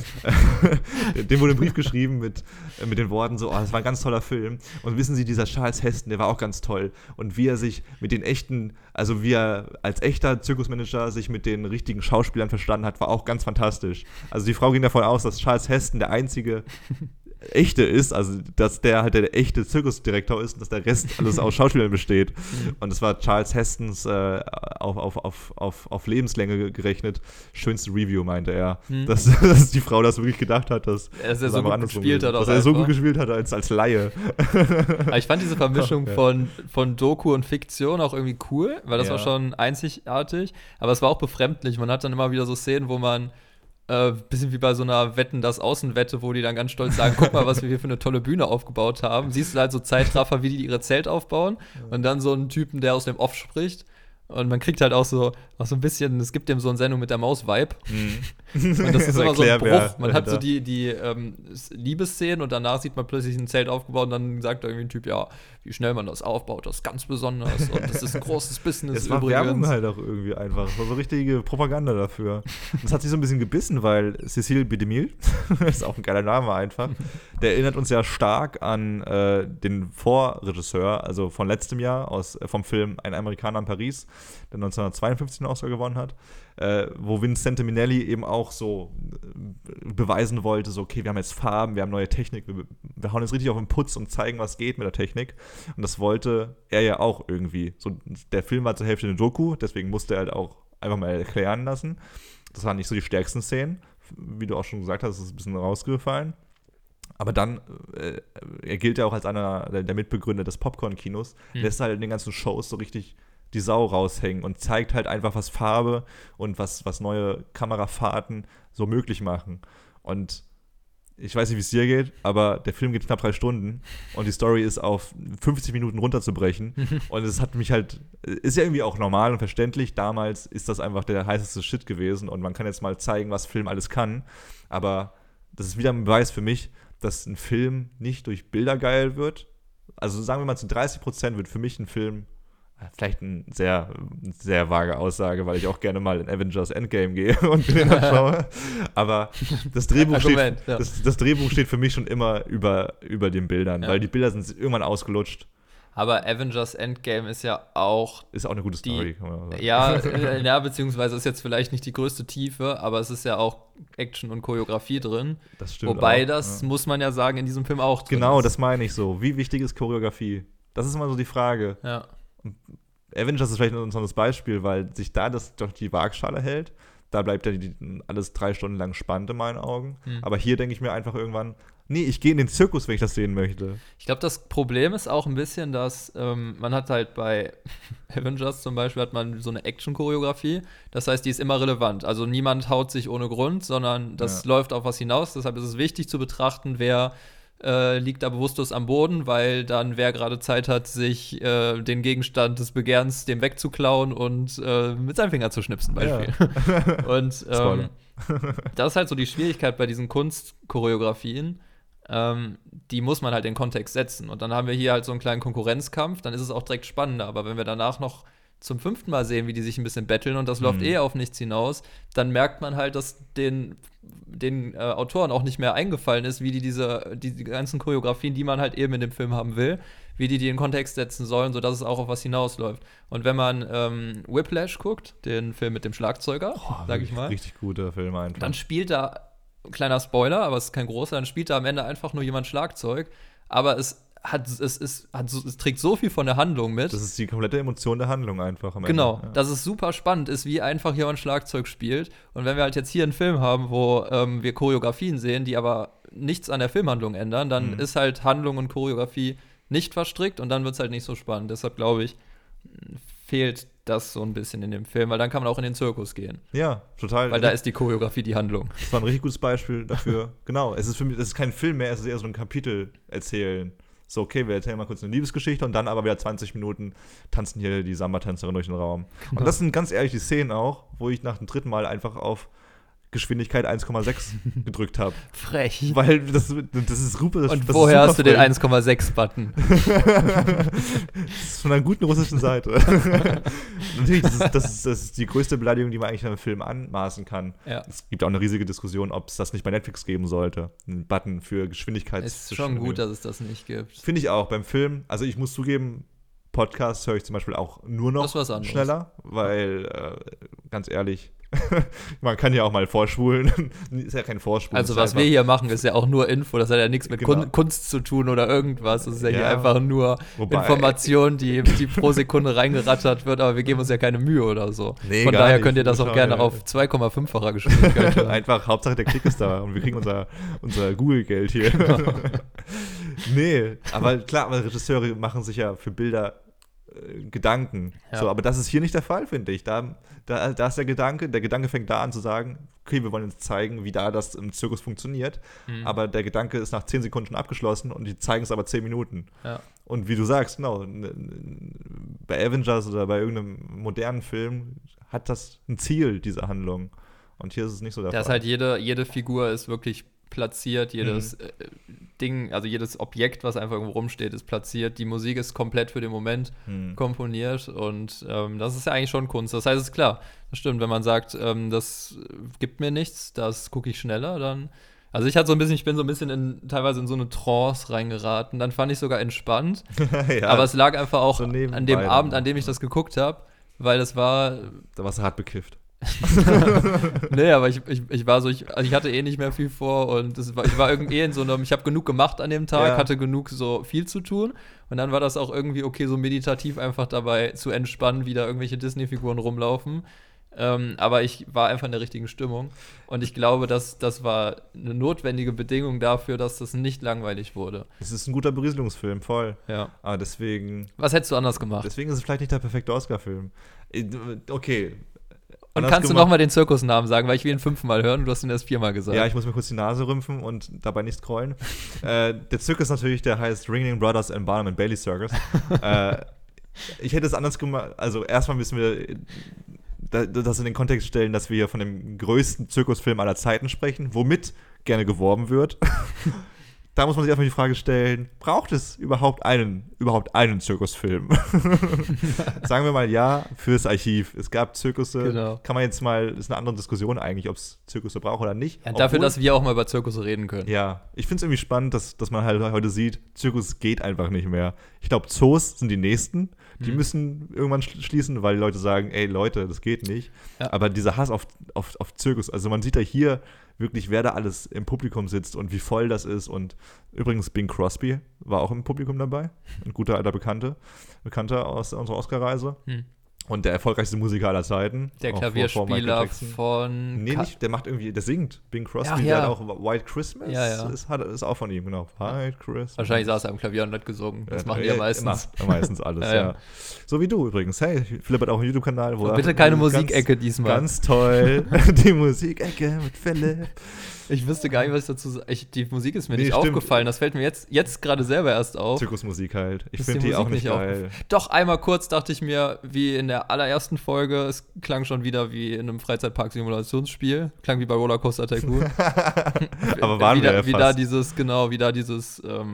Mhm. Dem wurde ein Brief geschrieben mit, äh, mit den Worten so, oh, das war ein ganz toller Film. Und wissen Sie, dieser Charles Heston, der war auch ganz toll. Und wie er sich mit den echten, also wie er als echter Zirkusmanager sich mit den richtigen Schauspielern verstanden hat, war auch ganz fantastisch. Also die Frau ging davon aus, dass Charles Heston der einzige echte ist, also dass der halt der echte Zirkusdirektor ist und dass der Rest alles aus Schauspielern besteht. Mhm. Und das war Charles Hestons äh, auf, auf, auf, auf, auf Lebenslänge gerechnet schönste Review, meinte er. Mhm. Dass, dass die Frau das wirklich gedacht hat, dass, dass er so gut gespielt hat. Dass er so gut gespielt hat als, als Laie. Aber ich fand diese Vermischung ja. von, von Doku und Fiktion auch irgendwie cool, weil das ja. war schon einzigartig, aber es war auch befremdlich. Man hat dann immer wieder so Szenen, wo man Äh, bisschen wie bei so einer Wetten-das-Außen-Wette, wo die dann ganz stolz sagen, guck mal, was wir hier für eine tolle Bühne aufgebaut haben. Siehst du halt so Zeitraffer, wie die ihre Zelt aufbauen und dann so einen Typen, der aus dem Off spricht. Und man kriegt halt auch so, auch so ein bisschen, es gibt dem so eine Sendung mit der Maus-Vibe. Mhm. Und das ist immer so ein Bruch. Man hat so die, die ähm, Liebesszenen und danach sieht man plötzlich ein Zelt aufgebaut und dann sagt irgendwie ein Typ, ja, wie schnell man das aufbaut, das ist ganz besonders und das ist ein großes Business. Das war übrigens. Werbung halt auch irgendwie einfach. Das war so richtige Propaganda dafür. Das hat sich so ein bisschen gebissen, weil Cécile B. DeMille, ist auch ein geiler Name einfach, der erinnert uns ja stark an äh, den Vorregisseur, also von letztem Jahr, aus, äh, vom Film Ein Amerikaner in Paris, der neunzehnhundertzweiundfünfzig einen Oscar gewonnen hat, äh, wo Vincente Minnelli eben auch so äh, beweisen wollte, so okay, wir haben jetzt Farben, wir haben neue Technik, wir, wir hauen jetzt richtig auf den Putz und zeigen, was geht mit der Technik. Und das wollte er ja auch irgendwie. So, der Film war zur Hälfte eine Doku, deswegen musste er halt auch einfach mal erklären lassen. Das waren nicht so die stärksten Szenen, wie du auch schon gesagt hast, ist ein bisschen rausgefallen. Aber dann, äh, er gilt ja auch als einer der Mitbegründer des Popcorn-Kinos, hm. lässt halt in den ganzen Shows so richtig die Sau raushängen und zeigt halt einfach, was Farbe und was, was neue Kamerafahrten so möglich machen. Und ich weiß nicht, wie es dir geht, aber der Film geht knapp drei Stunden und die Story ist auf fünfzig Minuten runterzubrechen. Und es hat mich halt, ist ja irgendwie auch normal und verständlich. Damals ist das einfach der heißeste Shit gewesen und man kann jetzt mal zeigen, was Film alles kann. Aber das ist wieder ein Beweis für mich, dass ein Film nicht durch Bilder geil wird. Also sagen wir mal, zu dreißig Prozent wird für mich ein Film, vielleicht eine sehr, sehr vage Aussage, weil ich auch gerne mal in Avengers Endgame gehe und den mal schaue. Aber das Drehbuch, Argument, steht, ja. das, das Drehbuch steht für mich schon immer über, über den Bildern, ja. weil die Bilder sind irgendwann ausgelutscht. Aber Avengers Endgame ist ja auch Ist auch eine gute Story, die, kann man sagen. Ja, äh, ja, beziehungsweise ist jetzt vielleicht nicht die größte Tiefe, aber es ist ja auch Action und Choreografie drin. Das stimmt. Wobei auch, das, ja. muss man ja sagen, in diesem Film auch drin Genau, ist. das meine ich so. Wie wichtig ist Choreografie? Das ist immer so die Frage. Ja. Avengers ist vielleicht ein interessantes Beispiel, weil sich da das doch die Waagschale hält. Da bleibt ja die, alles drei Stunden lang spannend in meinen Augen. Hm. Aber hier denke ich mir einfach irgendwann, nee, ich gehe in den Zirkus, wenn ich das sehen möchte. Ich glaube, das Problem ist auch ein bisschen, dass ähm, man hat halt bei Avengers zum Beispiel hat man so eine Action-Choreografie. Das heißt, die ist immer relevant. Also niemand haut sich ohne Grund, sondern das ja. läuft auf was hinaus. Deshalb ist es wichtig zu betrachten, wer Äh, liegt da bewusstlos am Boden, weil dann wer gerade Zeit hat, sich äh, den Gegenstand des Begehrens dem wegzuklauen und äh, mit seinem Finger zu schnipsen, Beispiel. Ja. Und ähm, das ist halt so die Schwierigkeit bei diesen Kunstchoreografien. Ähm, die muss man halt in den Kontext setzen. Und dann haben wir hier halt so einen kleinen Konkurrenzkampf, dann ist es auch direkt spannender. Aber wenn wir danach noch zum fünften Mal sehen, wie die sich ein bisschen betteln und das läuft Mhm. eh auf nichts hinaus, dann merkt man halt, dass den, den äh, Autoren auch nicht mehr eingefallen ist, wie die diese die, die ganzen Choreografien, die man halt eben in dem Film haben will, wie die die in Kontext setzen sollen, sodass es auch auf was hinausläuft. Und wenn man ähm, Whiplash guckt, den Film mit dem Schlagzeuger, Oh, sag ich mal, Richtig guter Film einfach. dann spielt da, kleiner Spoiler, aber es ist kein großer, dann spielt da am Ende einfach nur jemand Schlagzeug, aber es hat, es, ist, hat, so- es trägt so viel von der Handlung mit. Das ist die komplette Emotion der Handlung einfach am Genau, Ende. Ja. dass es super spannend ist, wie einfach jemand Schlagzeug spielt. Und wenn wir halt jetzt hier einen Film haben, wo ähm, wir Choreografien sehen, die aber nichts an der Filmhandlung ändern, dann Mhm. ist halt Handlung und Choreografie nicht verstrickt und dann wird es halt nicht so spannend. Deshalb glaube ich, mh, fehlt das so ein bisschen in dem Film, weil dann kann man auch in den Zirkus gehen. Ja, total. Weil da ist die Choreografie die Handlung. Das war ein richtig gutes Beispiel dafür. Genau, es ist für mich, es ist kein Film mehr, es ist eher so ein Kapitel erzählen. So, okay, wir erzählen mal kurz eine Liebesgeschichte und dann aber wieder zwanzig Minuten tanzen hier die Samba-Tänzerin durch den Raum. Und das sind ganz ehrlich die Szenen auch, wo ich nach dem dritten Mal einfach auf Geschwindigkeit eins Komma sechs gedrückt habe. Frech. Weil das, das ist Rupe. Das, Und das woher ist hast du den super eins Komma sechs-Button? Das ist von einer guten russischen Seite. Natürlich, das ist, das, ist, das ist die größte Beleidigung, die man eigentlich einem Film anmaßen kann. Ja. Es gibt auch eine riesige Diskussion, ob es das nicht bei Netflix geben sollte. Einen Button für Geschwindigkeit. Es ist schon gut, dass es das nicht gibt. Finde ich auch beim Film. Also ich muss zugeben, Podcasts höre ich zum Beispiel auch nur noch Das ist was anderes. schneller, weil, äh, ganz ehrlich, man kann ja auch mal vorspulen. Ist ja kein Vorspulen. Also ist was einfach- wir hier machen, ist ja auch nur Info. Das hat ja nichts mit Genau. Kun Kunst zu tun oder irgendwas. Das ist ja, hier Ja. einfach nur Wobei- Information, die, die pro Sekunde reingerattert wird, aber wir geben uns ja keine Mühe oder so. Nee, Von gar daher nicht. könnt ihr das auch Schau, gerne ja. auf zwei Komma fünffacher Geschwindigkeit hören. Einfach, Hauptsache der Klick ist da und wir kriegen unser, unser Google-Geld hier. Nee, aber klar, aber Regisseure machen sich ja für Bilder äh, Gedanken. Ja. So, aber das ist hier nicht der Fall, finde ich. Da, da, da ist der Gedanke, der Gedanke fängt da an zu sagen, okay, wir wollen jetzt zeigen, wie da das im Zirkus funktioniert. Mhm. Aber der Gedanke ist nach zehn Sekunden schon abgeschlossen und die zeigen es aber zehn Minuten. Ja. Und wie du sagst, genau, n- n- bei Avengers oder bei irgendeinem modernen Film hat das ein Ziel, diese Handlung. Und hier ist es nicht so der Da ist Fall. halt jede, jede Figur ist wirklich platziert, jedes Mhm. äh, Ding, also jedes Objekt, was einfach irgendwo rumsteht, ist platziert. Die Musik ist komplett für den Moment Mhm. komponiert und ähm, das ist ja eigentlich schon Kunst. Das heißt, es ist klar, das stimmt, wenn man sagt, ähm, das gibt mir nichts, das gucke ich schneller, dann. Also ich hatte so ein bisschen, ich bin so ein bisschen in, teilweise in so eine Trance reingeraten. Dann fand ich sogar entspannt. ja, Aber es lag einfach auch so nebenbei an dem dann Abend, noch, an dem ich ja. das geguckt habe, weil es war. da warst du hart bekifft. Nee, aber ich, ich, ich war so, ich, also ich hatte eh nicht mehr viel vor und das war, ich war irgendwie eh in so einem, ich habe genug gemacht an dem Tag, Ja. hatte genug so viel zu tun und dann war das auch irgendwie okay, so meditativ einfach dabei zu entspannen, wie da irgendwelche Disney-Figuren rumlaufen. Ähm, aber ich war einfach in der richtigen Stimmung und ich glaube, dass das war eine notwendige Bedingung dafür, dass das nicht langweilig wurde. Es ist ein guter Berieselungsfilm, voll. Ja. Aber deswegen, Was hättest du anders gemacht? deswegen ist es vielleicht nicht der perfekte Oscar-Film. Äh, Okay. Und Anders kannst du gemacht- noch mal den Zirkusnamen sagen, weil ich will ihn fünfmal hören und du hast ihn erst viermal gesagt. Ja, ich muss mir kurz die Nase rümpfen und dabei nicht scrollen. äh, der Zirkus natürlich, der heißt Ringling Brothers and Barnum and Bailey Circus. äh, ich hätte es anders gemacht. Also erstmal müssen wir da- das in den Kontext stellen, dass wir hier von dem größten Zirkusfilm aller Zeiten sprechen, womit gerne geworben wird. Da muss man sich erstmal die Frage stellen, braucht es überhaupt einen, überhaupt einen Zirkusfilm? Sagen wir mal ja, fürs Archiv. Es gab Zirkusse, Genau. kann man jetzt mal, ist eine andere Diskussion eigentlich, ob es Zirkusse braucht oder nicht. Ja, dafür, Obwohl- dass wir auch mal über Zirkusse reden können. ja, ich finde es irgendwie spannend, dass, dass man halt heute sieht, Zirkus geht einfach nicht mehr. Ich glaube, Zoos sind die nächsten. Die Mhm. müssen irgendwann sch- schließen, weil die Leute sagen, ey Leute, das geht nicht. Ja. Aber dieser Hass auf, auf, auf Zirkus, also man sieht ja hier wirklich, wer da alles im Publikum sitzt und wie voll das ist. Und übrigens Bing Crosby war auch im Publikum dabei. Ein guter alter Bekannte, Bekannter aus unserer Oscar-Reise. Hm. Und der erfolgreichste Musiker aller Zeiten. Der auch vor- vor Michael Klavierspieler Jackson. von. Nee, Ka- nicht, der macht irgendwie, der singt. Bing Crosby, Ach, der ja. hat auch White Christmas. Ja, ja. Ist, hat, ist auch von ihm, genau. White Christmas. Wahrscheinlich saß er am Klavier und hat gesungen. Das Ja, machen die ja er meistens. Macht meistens alles, Ja, ja, ja. So wie du übrigens. Hey, Philipp hat auch einen YouTube-Kanal, wo So, er bitte keine ganz- Musikecke diesmal. Ganz toll. Die Musikecke mit Philipp. Ich wüsste gar nicht, was ich dazu sagen. Ich, die Musik ist mir Nee, nicht stimmt. aufgefallen. Das fällt mir jetzt, jetzt gerade selber erst auf. Zirkusmusik halt. Ich Ist finde die, Musik auch nicht geil. aufgef- Doch, einmal kurz dachte ich mir, wie in der allerersten Folge, es klang schon wieder wie in einem Freizeitpark-Simulationsspiel. Klang wie bei Rollercoaster Tycoon. Aber waren wie wir da, ja wie fast. da dieses, genau, wie da dieses, ähm,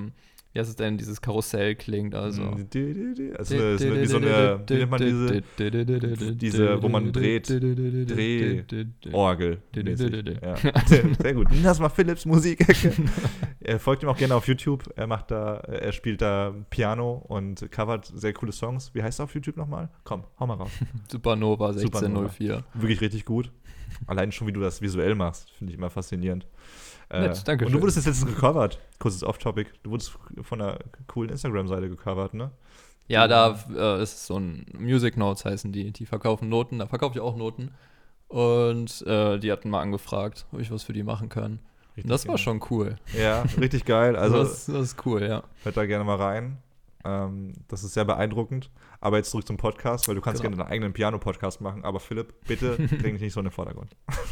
wie heißt es denn, dieses Karussell klingt, also. Also es ist wie so eine, wie nennt man diese, diese, wo man dreht, Drehorgel. Ja. Sehr gut. Das war Philips Musikecke. Er folgt ihm auch gerne auf YouTube. Er macht da, er spielt da Piano und covert sehr coole Songs. Wie heißt er auf YouTube nochmal? Komm, hau mal raus. Supernova sechzehn null vier. Wirklich richtig gut. Allein schon, wie du das visuell machst, finde ich immer faszinierend. Nett, äh, danke und schön. du wurdest jetzt letztens gecovert. Kurzes Off-Topic. Du wurdest von einer coolen Instagram-Seite gecovert, ne? Ja, da äh, ist so ein Music Notes heißen die. Die verkaufen Noten. Da verkaufe ich auch Noten. Und äh, die hatten mal angefragt, ob ich was für die machen kann. Richtig Und das war geil. schon cool. Ja, richtig geil. Also, das, das ist cool, ja. hört da gerne mal rein. Ähm, das ist sehr beeindruckend. Aber jetzt zurück zum Podcast, weil du kannst Genau. gerne deinen eigenen Piano-Podcast machen. Aber Philipp, bitte bring dich nicht so in den Vordergrund.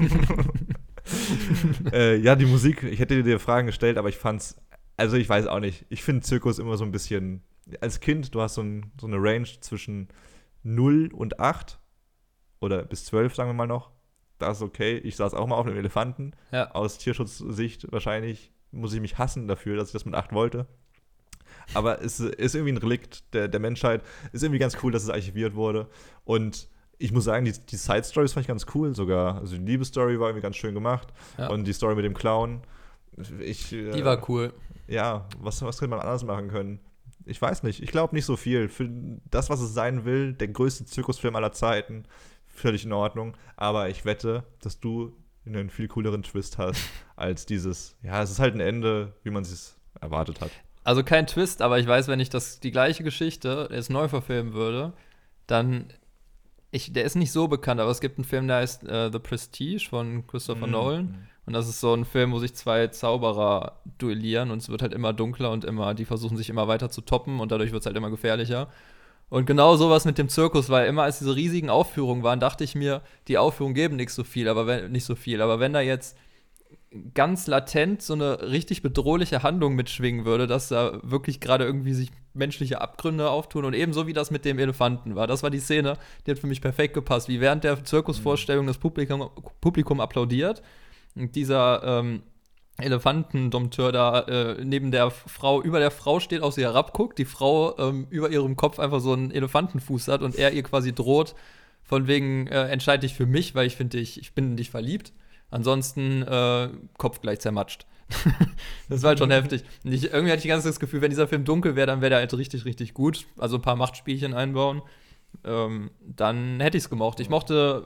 äh, ja, die Musik, ich hätte dir Fragen gestellt, aber ich fand's, also ich weiß auch nicht. Ich finde Zirkus immer so ein bisschen, als Kind, du hast so, ein, so eine Range zwischen null und acht oder bis zwölf, sagen wir mal noch. Das ist okay. Ich saß auch mal auf einem Elefanten. Ja. Aus Tierschutzsicht wahrscheinlich muss ich mich hassen dafür, dass ich das mit acht wollte. Aber es ist irgendwie ein Relikt der, der Menschheit. Ist irgendwie ganz cool, dass es archiviert wurde. Und ich muss sagen, die, die Side-Stories fand ich ganz cool sogar. Also die Liebesstory war irgendwie ganz schön gemacht. Ja. Und die Story mit dem Clown. Ich, Die äh, war cool. Ja, was, was könnte man anders machen können? Ich weiß nicht. Ich glaube nicht so viel. Für das, was es sein will, der größte Zirkusfilm aller Zeiten, völlig in Ordnung. Aber ich wette, dass du einen viel cooleren Twist hast als dieses. Ja, es ist halt ein Ende, wie man es erwartet hat. Also kein Twist, aber ich weiß, wenn ich das die gleiche Geschichte jetzt neu verfilmen würde, dann ich, der ist nicht so bekannt, aber es gibt einen Film, der heißt äh, The Prestige von Christopher Mhm. Nolan. Und das ist so ein Film, wo sich zwei Zauberer duellieren und es wird halt immer dunkler und immer, die versuchen sich immer weiter zu toppen und dadurch wird es halt immer gefährlicher. Und genau sowas mit dem Zirkus, weil immer als diese riesigen Aufführungen waren, dachte ich mir, die Aufführungen geben nicht so viel, aber wenn, nicht so viel. Aber wenn da jetzt ganz latent so eine richtig bedrohliche Handlung mitschwingen würde, dass da wirklich gerade irgendwie sich menschliche Abgründe auftun und ebenso wie das mit dem Elefanten war. Das war die Szene, die hat für mich perfekt gepasst, wie während der Zirkusvorstellung das Publikum, Publikum applaudiert und dieser ähm, Elefantendompteur da äh, neben der Frau, über der Frau steht, auf sie herabguckt, die Frau ähm, über ihrem Kopf einfach so einen Elefantenfuß hat und er ihr quasi droht, von wegen, äh, entscheide dich für mich, weil ich finde dich, ich bin in dich verliebt. Ansonsten äh, Kopf gleich zermatscht. Das war halt schon heftig. Und ich, irgendwie hatte ich ganz das Gefühl, wenn dieser Film dunkel wäre, dann wäre der halt richtig, richtig gut. Also ein paar Machtspielchen einbauen. Ähm, dann hätte ich es gemocht. Ich mochte,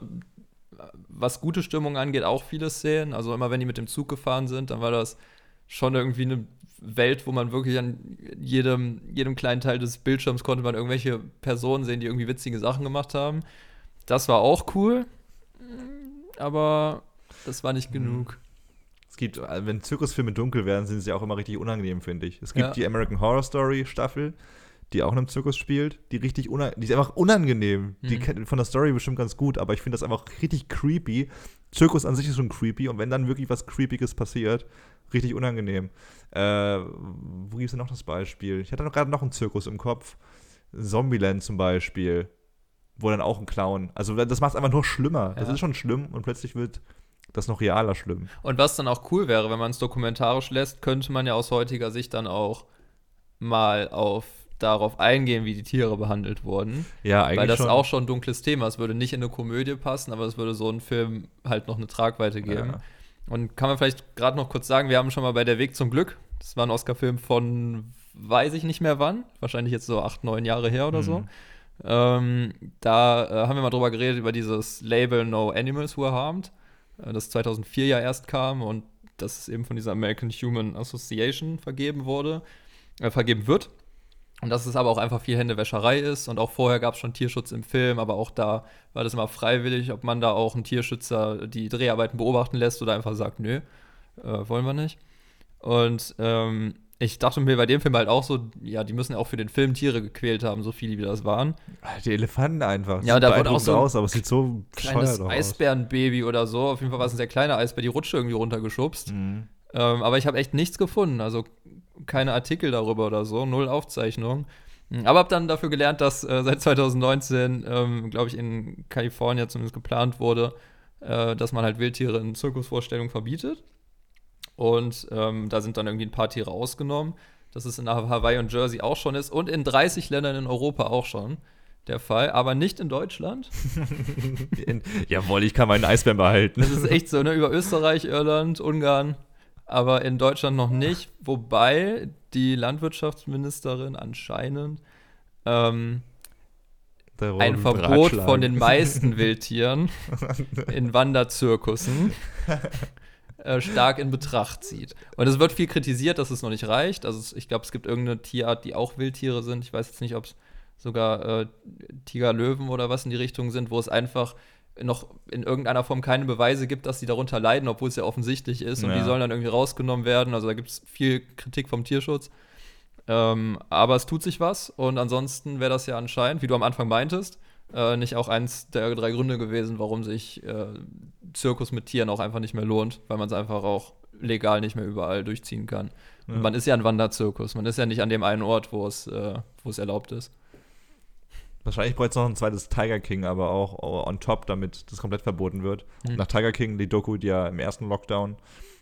was gute Stimmung angeht, auch viele Szenen. Also immer wenn die mit dem Zug gefahren sind, dann war das schon irgendwie eine Welt, wo man wirklich an jedem, jedem kleinen Teil des Bildschirms konnte man irgendwelche Personen sehen, die irgendwie witzige Sachen gemacht haben. Das war auch cool. Aber das war nicht genug. Es gibt, wenn Zirkusfilme dunkel werden, sind sie auch immer richtig unangenehm, finde ich. Es gibt Ja. die American Horror Story Staffel, die auch in einem Zirkus spielt, die richtig una- die ist einfach unangenehm. Die Mhm. kennt von der Story bestimmt ganz gut, aber ich finde das einfach richtig creepy. Zirkus an sich ist schon creepy und wenn dann wirklich was Creepiges passiert, richtig unangenehm. Äh, wo gibt es denn noch das Beispiel? Ich hatte noch gerade noch einen Zirkus im Kopf. Zombieland zum Beispiel, wo dann auch ein Clown. Also das macht es einfach nur schlimmer. Das Ja. ist schon schlimm und plötzlich wird das noch realer schlimm. Und was dann auch cool wäre, wenn man es dokumentarisch lässt, könnte man ja aus heutiger Sicht dann auch mal auf darauf eingehen, wie die Tiere behandelt wurden. Ja, eigentlich Weil das schon. auch schon ein dunkles Thema ist. Es würde nicht in eine Komödie passen, aber es würde so einen Film halt noch eine Tragweite geben. Ja. Und kann man vielleicht gerade noch kurz sagen, wir haben schon mal bei Der Weg zum Glück, das war ein Oscar-Film von, weiß ich nicht mehr wann, wahrscheinlich jetzt so acht, neun Jahre her oder Mhm. so. Ähm, da äh, haben wir mal drüber geredet, über dieses Label No Animals Were Harmed, äh, das zweitausendvier ja erst kam und das eben von dieser American Human Association vergeben wurde, äh, vergeben wird. Und dass es aber auch einfach viel Händewäscherei ist. Und auch vorher gab es schon Tierschutz im Film, aber auch da war das immer freiwillig, ob man da auch einen Tierschützer die Dreharbeiten beobachten lässt oder einfach sagt, nö, äh, wollen wir nicht. Und ähm, ich dachte mir bei dem Film halt auch so, ja, die müssen auch für den Film Tiere gequält haben, so viele wie das waren. Die Elefanten einfach. Ja, Sieht da wurde auch beeindruckend so ein aus, aber es sieht so Kleines bescheuert aus. Eisbärenbaby oder so. Auf jeden Fall war es ein sehr kleiner Eisbär, die Rutsche irgendwie runtergeschubst. Mhm. Ähm, aber ich habe echt nichts gefunden, also keine Artikel darüber oder so, null Aufzeichnungen. Aber habe dann dafür gelernt, dass äh, seit zweitausendneunzehn, ähm, glaube ich, in Kalifornien zumindest geplant wurde, äh, dass man halt Wildtiere in Zirkusvorstellungen verbietet. Und ähm, da sind dann irgendwie ein paar Tiere ausgenommen. dass es in Hawaii und Jersey auch schon ist und in dreißig Ländern in Europa auch schon der Fall, aber nicht in Deutschland. in, jawohl, ich kann meinen Eisbären behalten. Das ist echt so, ne? Über Österreich, Irland, Ungarn, aber in Deutschland noch nicht. Wobei die Landwirtschaftsministerin anscheinend ähm, ein Verbot von den meisten Wildtieren in Wanderzirkussen äh, stark in Betracht zieht. Und es wird viel kritisiert, dass es noch nicht reicht. Also es, ich glaube, es gibt irgendeine Tierart, die auch Wildtiere sind. Ich weiß jetzt nicht, ob es sogar äh, Tiger, Löwen oder was in die Richtung sind, wo es einfach noch in irgendeiner Form keine Beweise gibt, dass sie darunter leiden, obwohl es ja offensichtlich ist. Und ja. die sollen dann irgendwie rausgenommen werden. Also da gibt es viel Kritik vom Tierschutz. Ähm, aber es tut sich was. Und ansonsten wäre das ja anscheinend, wie du am Anfang meintest, äh, nicht auch eins der drei Gründe gewesen, warum sich äh, Zirkus mit Tieren auch einfach nicht mehr lohnt, weil man es einfach auch legal nicht mehr überall durchziehen kann. Ja. Und man ist ja ein Wanderzirkus. Man ist ja nicht an dem einen Ort, wo es, äh, wo es erlaubt ist. Wahrscheinlich bräuchte es noch ein zweites Tiger King, aber auch on top, damit das komplett verboten wird. Mhm. Nach Tiger King, die Doku, die ja im ersten Lockdown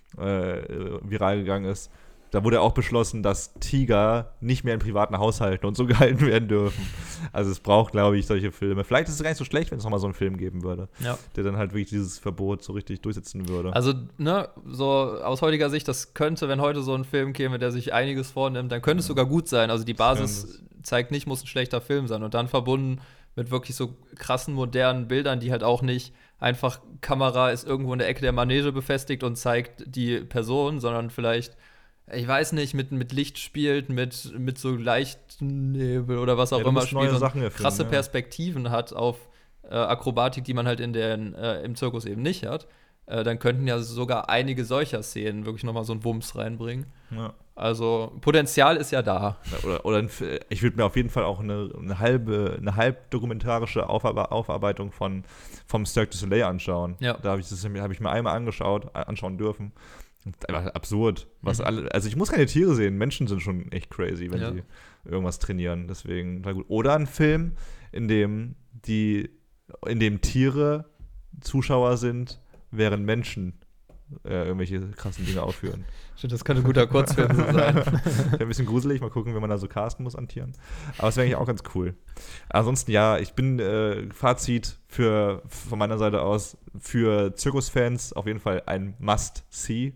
äh, viral gegangen ist, da wurde auch beschlossen, dass Tiger nicht mehr in privaten Haushalten und so gehalten werden dürfen. Also es braucht, glaube ich, solche Filme. Vielleicht ist es gar nicht so schlecht, wenn es nochmal so einen Film geben würde, ja. der dann halt wirklich dieses Verbot so richtig durchsetzen würde. Also, ne, so aus heutiger Sicht, das könnte, wenn heute so ein Film käme, der sich einiges vornimmt, dann könnte es sogar gut sein. Also die Basis zeigt nicht, muss ein schlechter Film sein. Und dann verbunden mit wirklich so krassen, modernen Bildern, die halt auch nicht einfach Kamera ist irgendwo in der Ecke der Manege befestigt und zeigt die Person, sondern vielleicht, ich weiß nicht, mit, mit Licht spielt, mit, mit so Leichtnebel oder was auch ja, immer spielt und Sachen erfinden, krasse ja. Perspektiven hat auf äh, Akrobatik, die man halt in den, äh, im Zirkus eben nicht hat, äh, dann könnten ja sogar einige solcher Szenen wirklich nochmal so einen Wumms reinbringen. Ja. Also Potenzial ist ja da. Oder, oder ein, ich würde mir auf jeden Fall auch eine, eine halbe, eine halb dokumentarische Aufarbe- Aufarbeitung von, vom Cirque du Soleil anschauen. Ja. Da habe ich, das, hab ich mir einmal angeschaut, anschauen dürfen. Einfach absurd. Was Mhm. alle, also ich muss keine Tiere sehen. Menschen sind schon echt crazy, wenn Ja. sie irgendwas trainieren. Deswegen war gut. Oder ein Film, in dem die, in dem Tiere Zuschauer sind, während Menschen äh, irgendwelche krassen Dinge aufführen. Stimmt, das könnte ein guter Kurzfilm so sein. Wäre ein bisschen gruselig. Mal gucken, wenn man da so casten muss an Tieren. Aber es wäre eigentlich auch ganz cool. Ansonsten, ja, ich bin äh, Fazit für, von meiner Seite aus für Zirkusfans auf jeden Fall ein Must-See.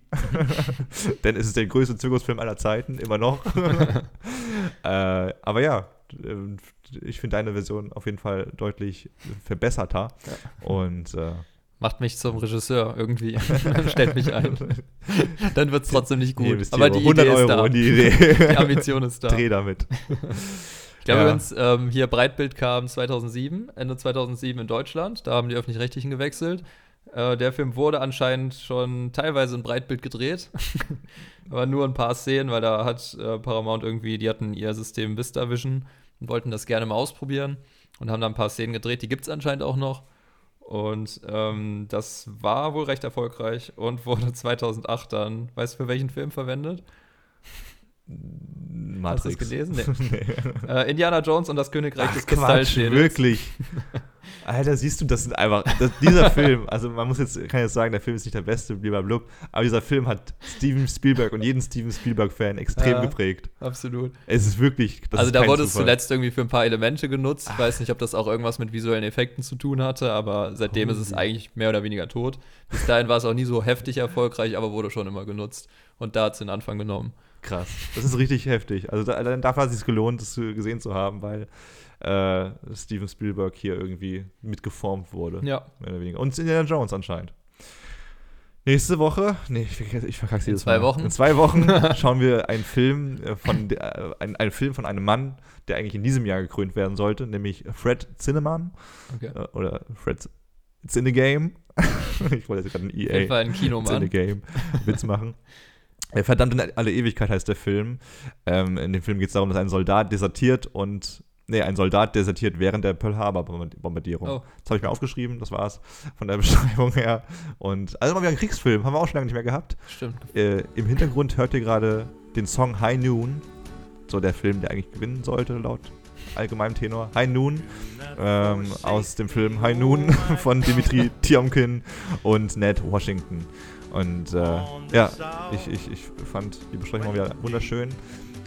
Denn es ist der größte Zirkusfilm aller Zeiten, immer noch. äh, aber ja, ich finde deine Version auf jeden Fall deutlich verbesserter. Ja. Und äh, macht mich zum Regisseur irgendwie. Stellt mich ein. Dann wird es trotzdem nicht gut. Nee, aber die hundert Idee Euro ist da. Die, Idee. Die Ambition ist da. Dreh damit. Ich glaube, ja. übrigens, ähm, hier Breitbild kam zweitausendsieben, Ende zweitausendsieben in Deutschland. Da haben die Öffentlich-Rechtlichen gewechselt. Äh, der Film wurde anscheinend schon teilweise in Breitbild gedreht. Aber nur ein paar Szenen, weil da hat äh, Paramount irgendwie, die hatten ihr System VistaVision und wollten das gerne mal ausprobieren und haben da ein paar Szenen gedreht. Die gibt es anscheinend auch noch. Und ähm, das war wohl recht erfolgreich und wurde zweitausendacht dann, weißt du, für welchen Film verwendet? Matrix. Hast du es gelesen? Nee. nee. äh, Indiana Jones und das Königreich Ach, des Quatsch, Kristallschädels. Wirklich? Alter, siehst du, das sind einfach, das, dieser Film, also man muss jetzt, kann jetzt sagen, der Film ist nicht der beste, blablabla, aber dieser Film hat Steven Spielberg und jeden Steven Spielberg-Fan extrem ja, geprägt. Absolut. Es ist wirklich, das Also ist da kein wurde es Zufall. zuletzt irgendwie für ein paar Elemente genutzt. Ich Ach. weiß nicht, ob das auch irgendwas mit visuellen Effekten zu tun hatte, aber seitdem cool. ist es eigentlich mehr oder weniger tot. Bis dahin war es auch nie so heftig erfolgreich, aber wurde schon immer genutzt. Und da hat es den Anfang genommen. Krass. Das ist richtig heftig. Also da, dann dafür hat es sich gelohnt, das gesehen zu haben, weil äh, Steven Spielberg hier irgendwie mitgeformt wurde. Ja. Mehr oder weniger. Und Indiana Jones anscheinend. Nächste Woche, nee, ich, ich verkack's jedes Mal. In zwei Wochen? In zwei Wochen schauen wir einen Film von äh, ein, einen Film von einem Mann, der eigentlich in diesem Jahr gekrönt werden sollte, nämlich Fred Zinnemann. Okay. Äh, oder Fred It's in the Game. Ich wollte jetzt gerade ein E A. Auf jeden Fall ein Kinomann. It's in the Game Witz machen. Verdammt in alle Ewigkeit heißt der Film. Ähm, in dem Film geht es darum, dass ein Soldat desertiert und Nee, ein Soldat desertiert während der Pearl Harbor-Bombardierung. Oh. Das habe ich mir aufgeschrieben, das war's von der Beschreibung her. Und also mal wieder ein Kriegsfilm, haben wir auch schon lange nicht mehr gehabt. Stimmt. Äh, Im Hintergrund hört ihr gerade den Song High Noon, so der Film, der eigentlich gewinnen sollte, laut allgemeinem Tenor. High Noon, ähm, aus dem Film High Noon von Dimitri Tiomkin und Ned Washington. Und äh, ja, ich, ich, ich fand die Besprechung mal wieder wunderschön.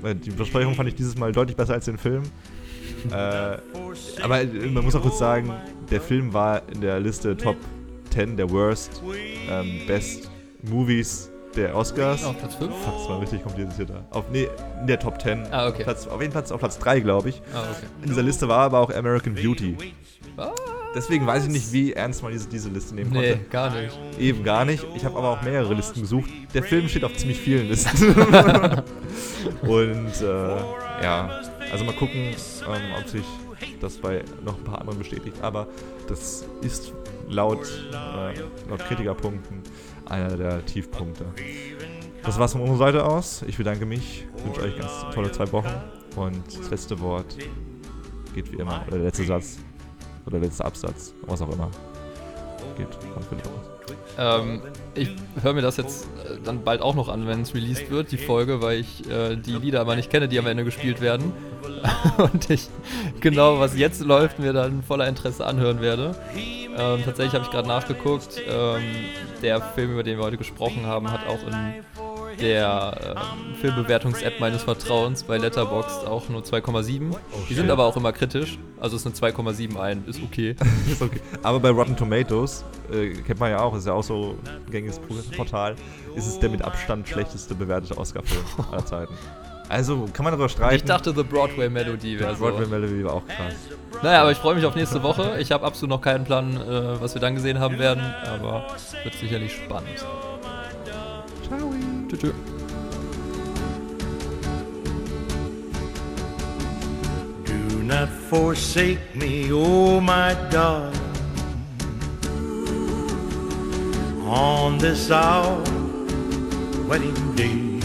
die Besprechung fand ich dieses Mal deutlich besser als den Film. äh, aber man muss auch kurz sagen, der Film war in der Liste Top zehn der Worst ähm, Best Movies der Oscars. Auf Platz fünf? Fuck, das war richtig kompliziert da. Auf, nee, in der Top zehn. Ah, okay. Platz, auf jeden Fall auf Platz drei, glaube ich. Ah, okay. In dieser Liste war aber auch American Beauty. Was? Deswegen weiß ich nicht, wie ernst man diese, diese Liste nehmen Nee, konnte. gar nicht. Eben gar nicht. Ich habe aber auch mehrere Listen gesucht. Der Film steht auf ziemlich vielen Listen. Und äh, ja, also mal gucken, ähm, ob sich das bei noch ein paar anderen bestätigt. Aber das ist laut, äh, laut Kritikerpunkten einer der Tiefpunkte. Das war's von unserer Seite aus. Ich bedanke mich, wünsche euch ganz tolle zwei Wochen. Und das letzte Wort geht wie immer, oder der letzte Satz, oder der letzte Absatz, was auch immer, geht von Philipp aus. Ähm, ich höre mir das jetzt äh, dann bald auch noch an, wenn es released wird, die Folge, weil ich äh, die Lieder aber nicht kenne, die am Ende gespielt werden. Und ich genau, was jetzt läuft, mir dann voller Interesse anhören werde. Ähm, tatsächlich habe ich gerade nachgeguckt. Ähm, der Film, über den wir heute gesprochen haben, hat auch in der ähm, Filmbewertungs-App meines Vertrauens bei Letterboxd auch nur zwei Komma sieben. Oh, die sind aber auch immer kritisch. Also ist eine zwei Komma sieben ein, ist okay. Ist okay. Aber bei Rotten Tomatoes, äh, kennt man ja auch, ist ja auch so ein gängiges Portal, ist es der mit Abstand schlechteste bewertete Oscar-Film aller Zeiten. Also kann man darüber streiten. Ich dachte, The Broadway Melody wäre Die so. Broadway Melody war auch krass. Naja, aber ich freue mich auf nächste Woche. Ich habe absolut noch keinen Plan, äh, was wir dann gesehen haben werden, aber wird sicherlich spannend. Ciao. Tschüss. Tschüss. Do not forsake me, oh my darling, on this our wedding day.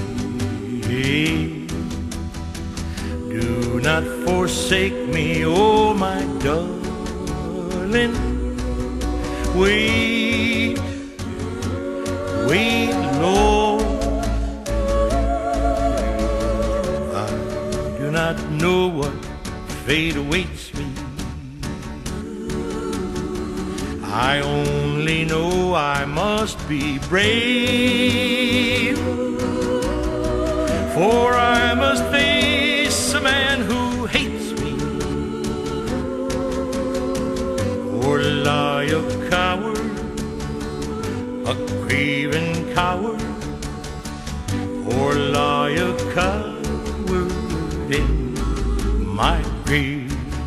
Do not forsake me, oh my darling. Wait, wait, Lord. I do not know what fate awaits me. I only know I must be brave, for I must face a man who hates me, or lie a coward, a craven coward, or lie a coward in my grave.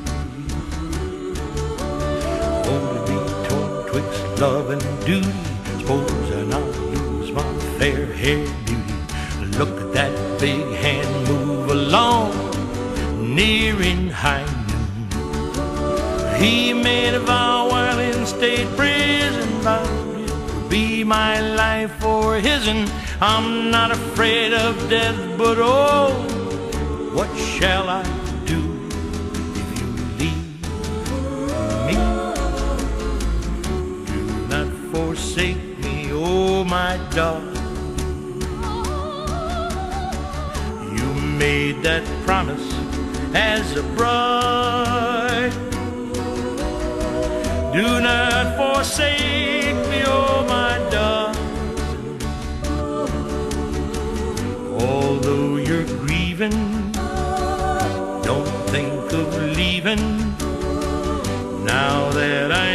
Holding me torn twixt love and duty, suppose I not lose my fair hair beauty. Look at that big hand move along, near in high noon. He made a vow while in state prison, vowed it would be my life or his, and I'm not afraid of death, but oh, what shall I do if you leave me? Do not forsake me, oh my darling. Made that promise as a bride. Do not forsake me, oh my darling. Although you're grieving, don't think of leaving. Now that I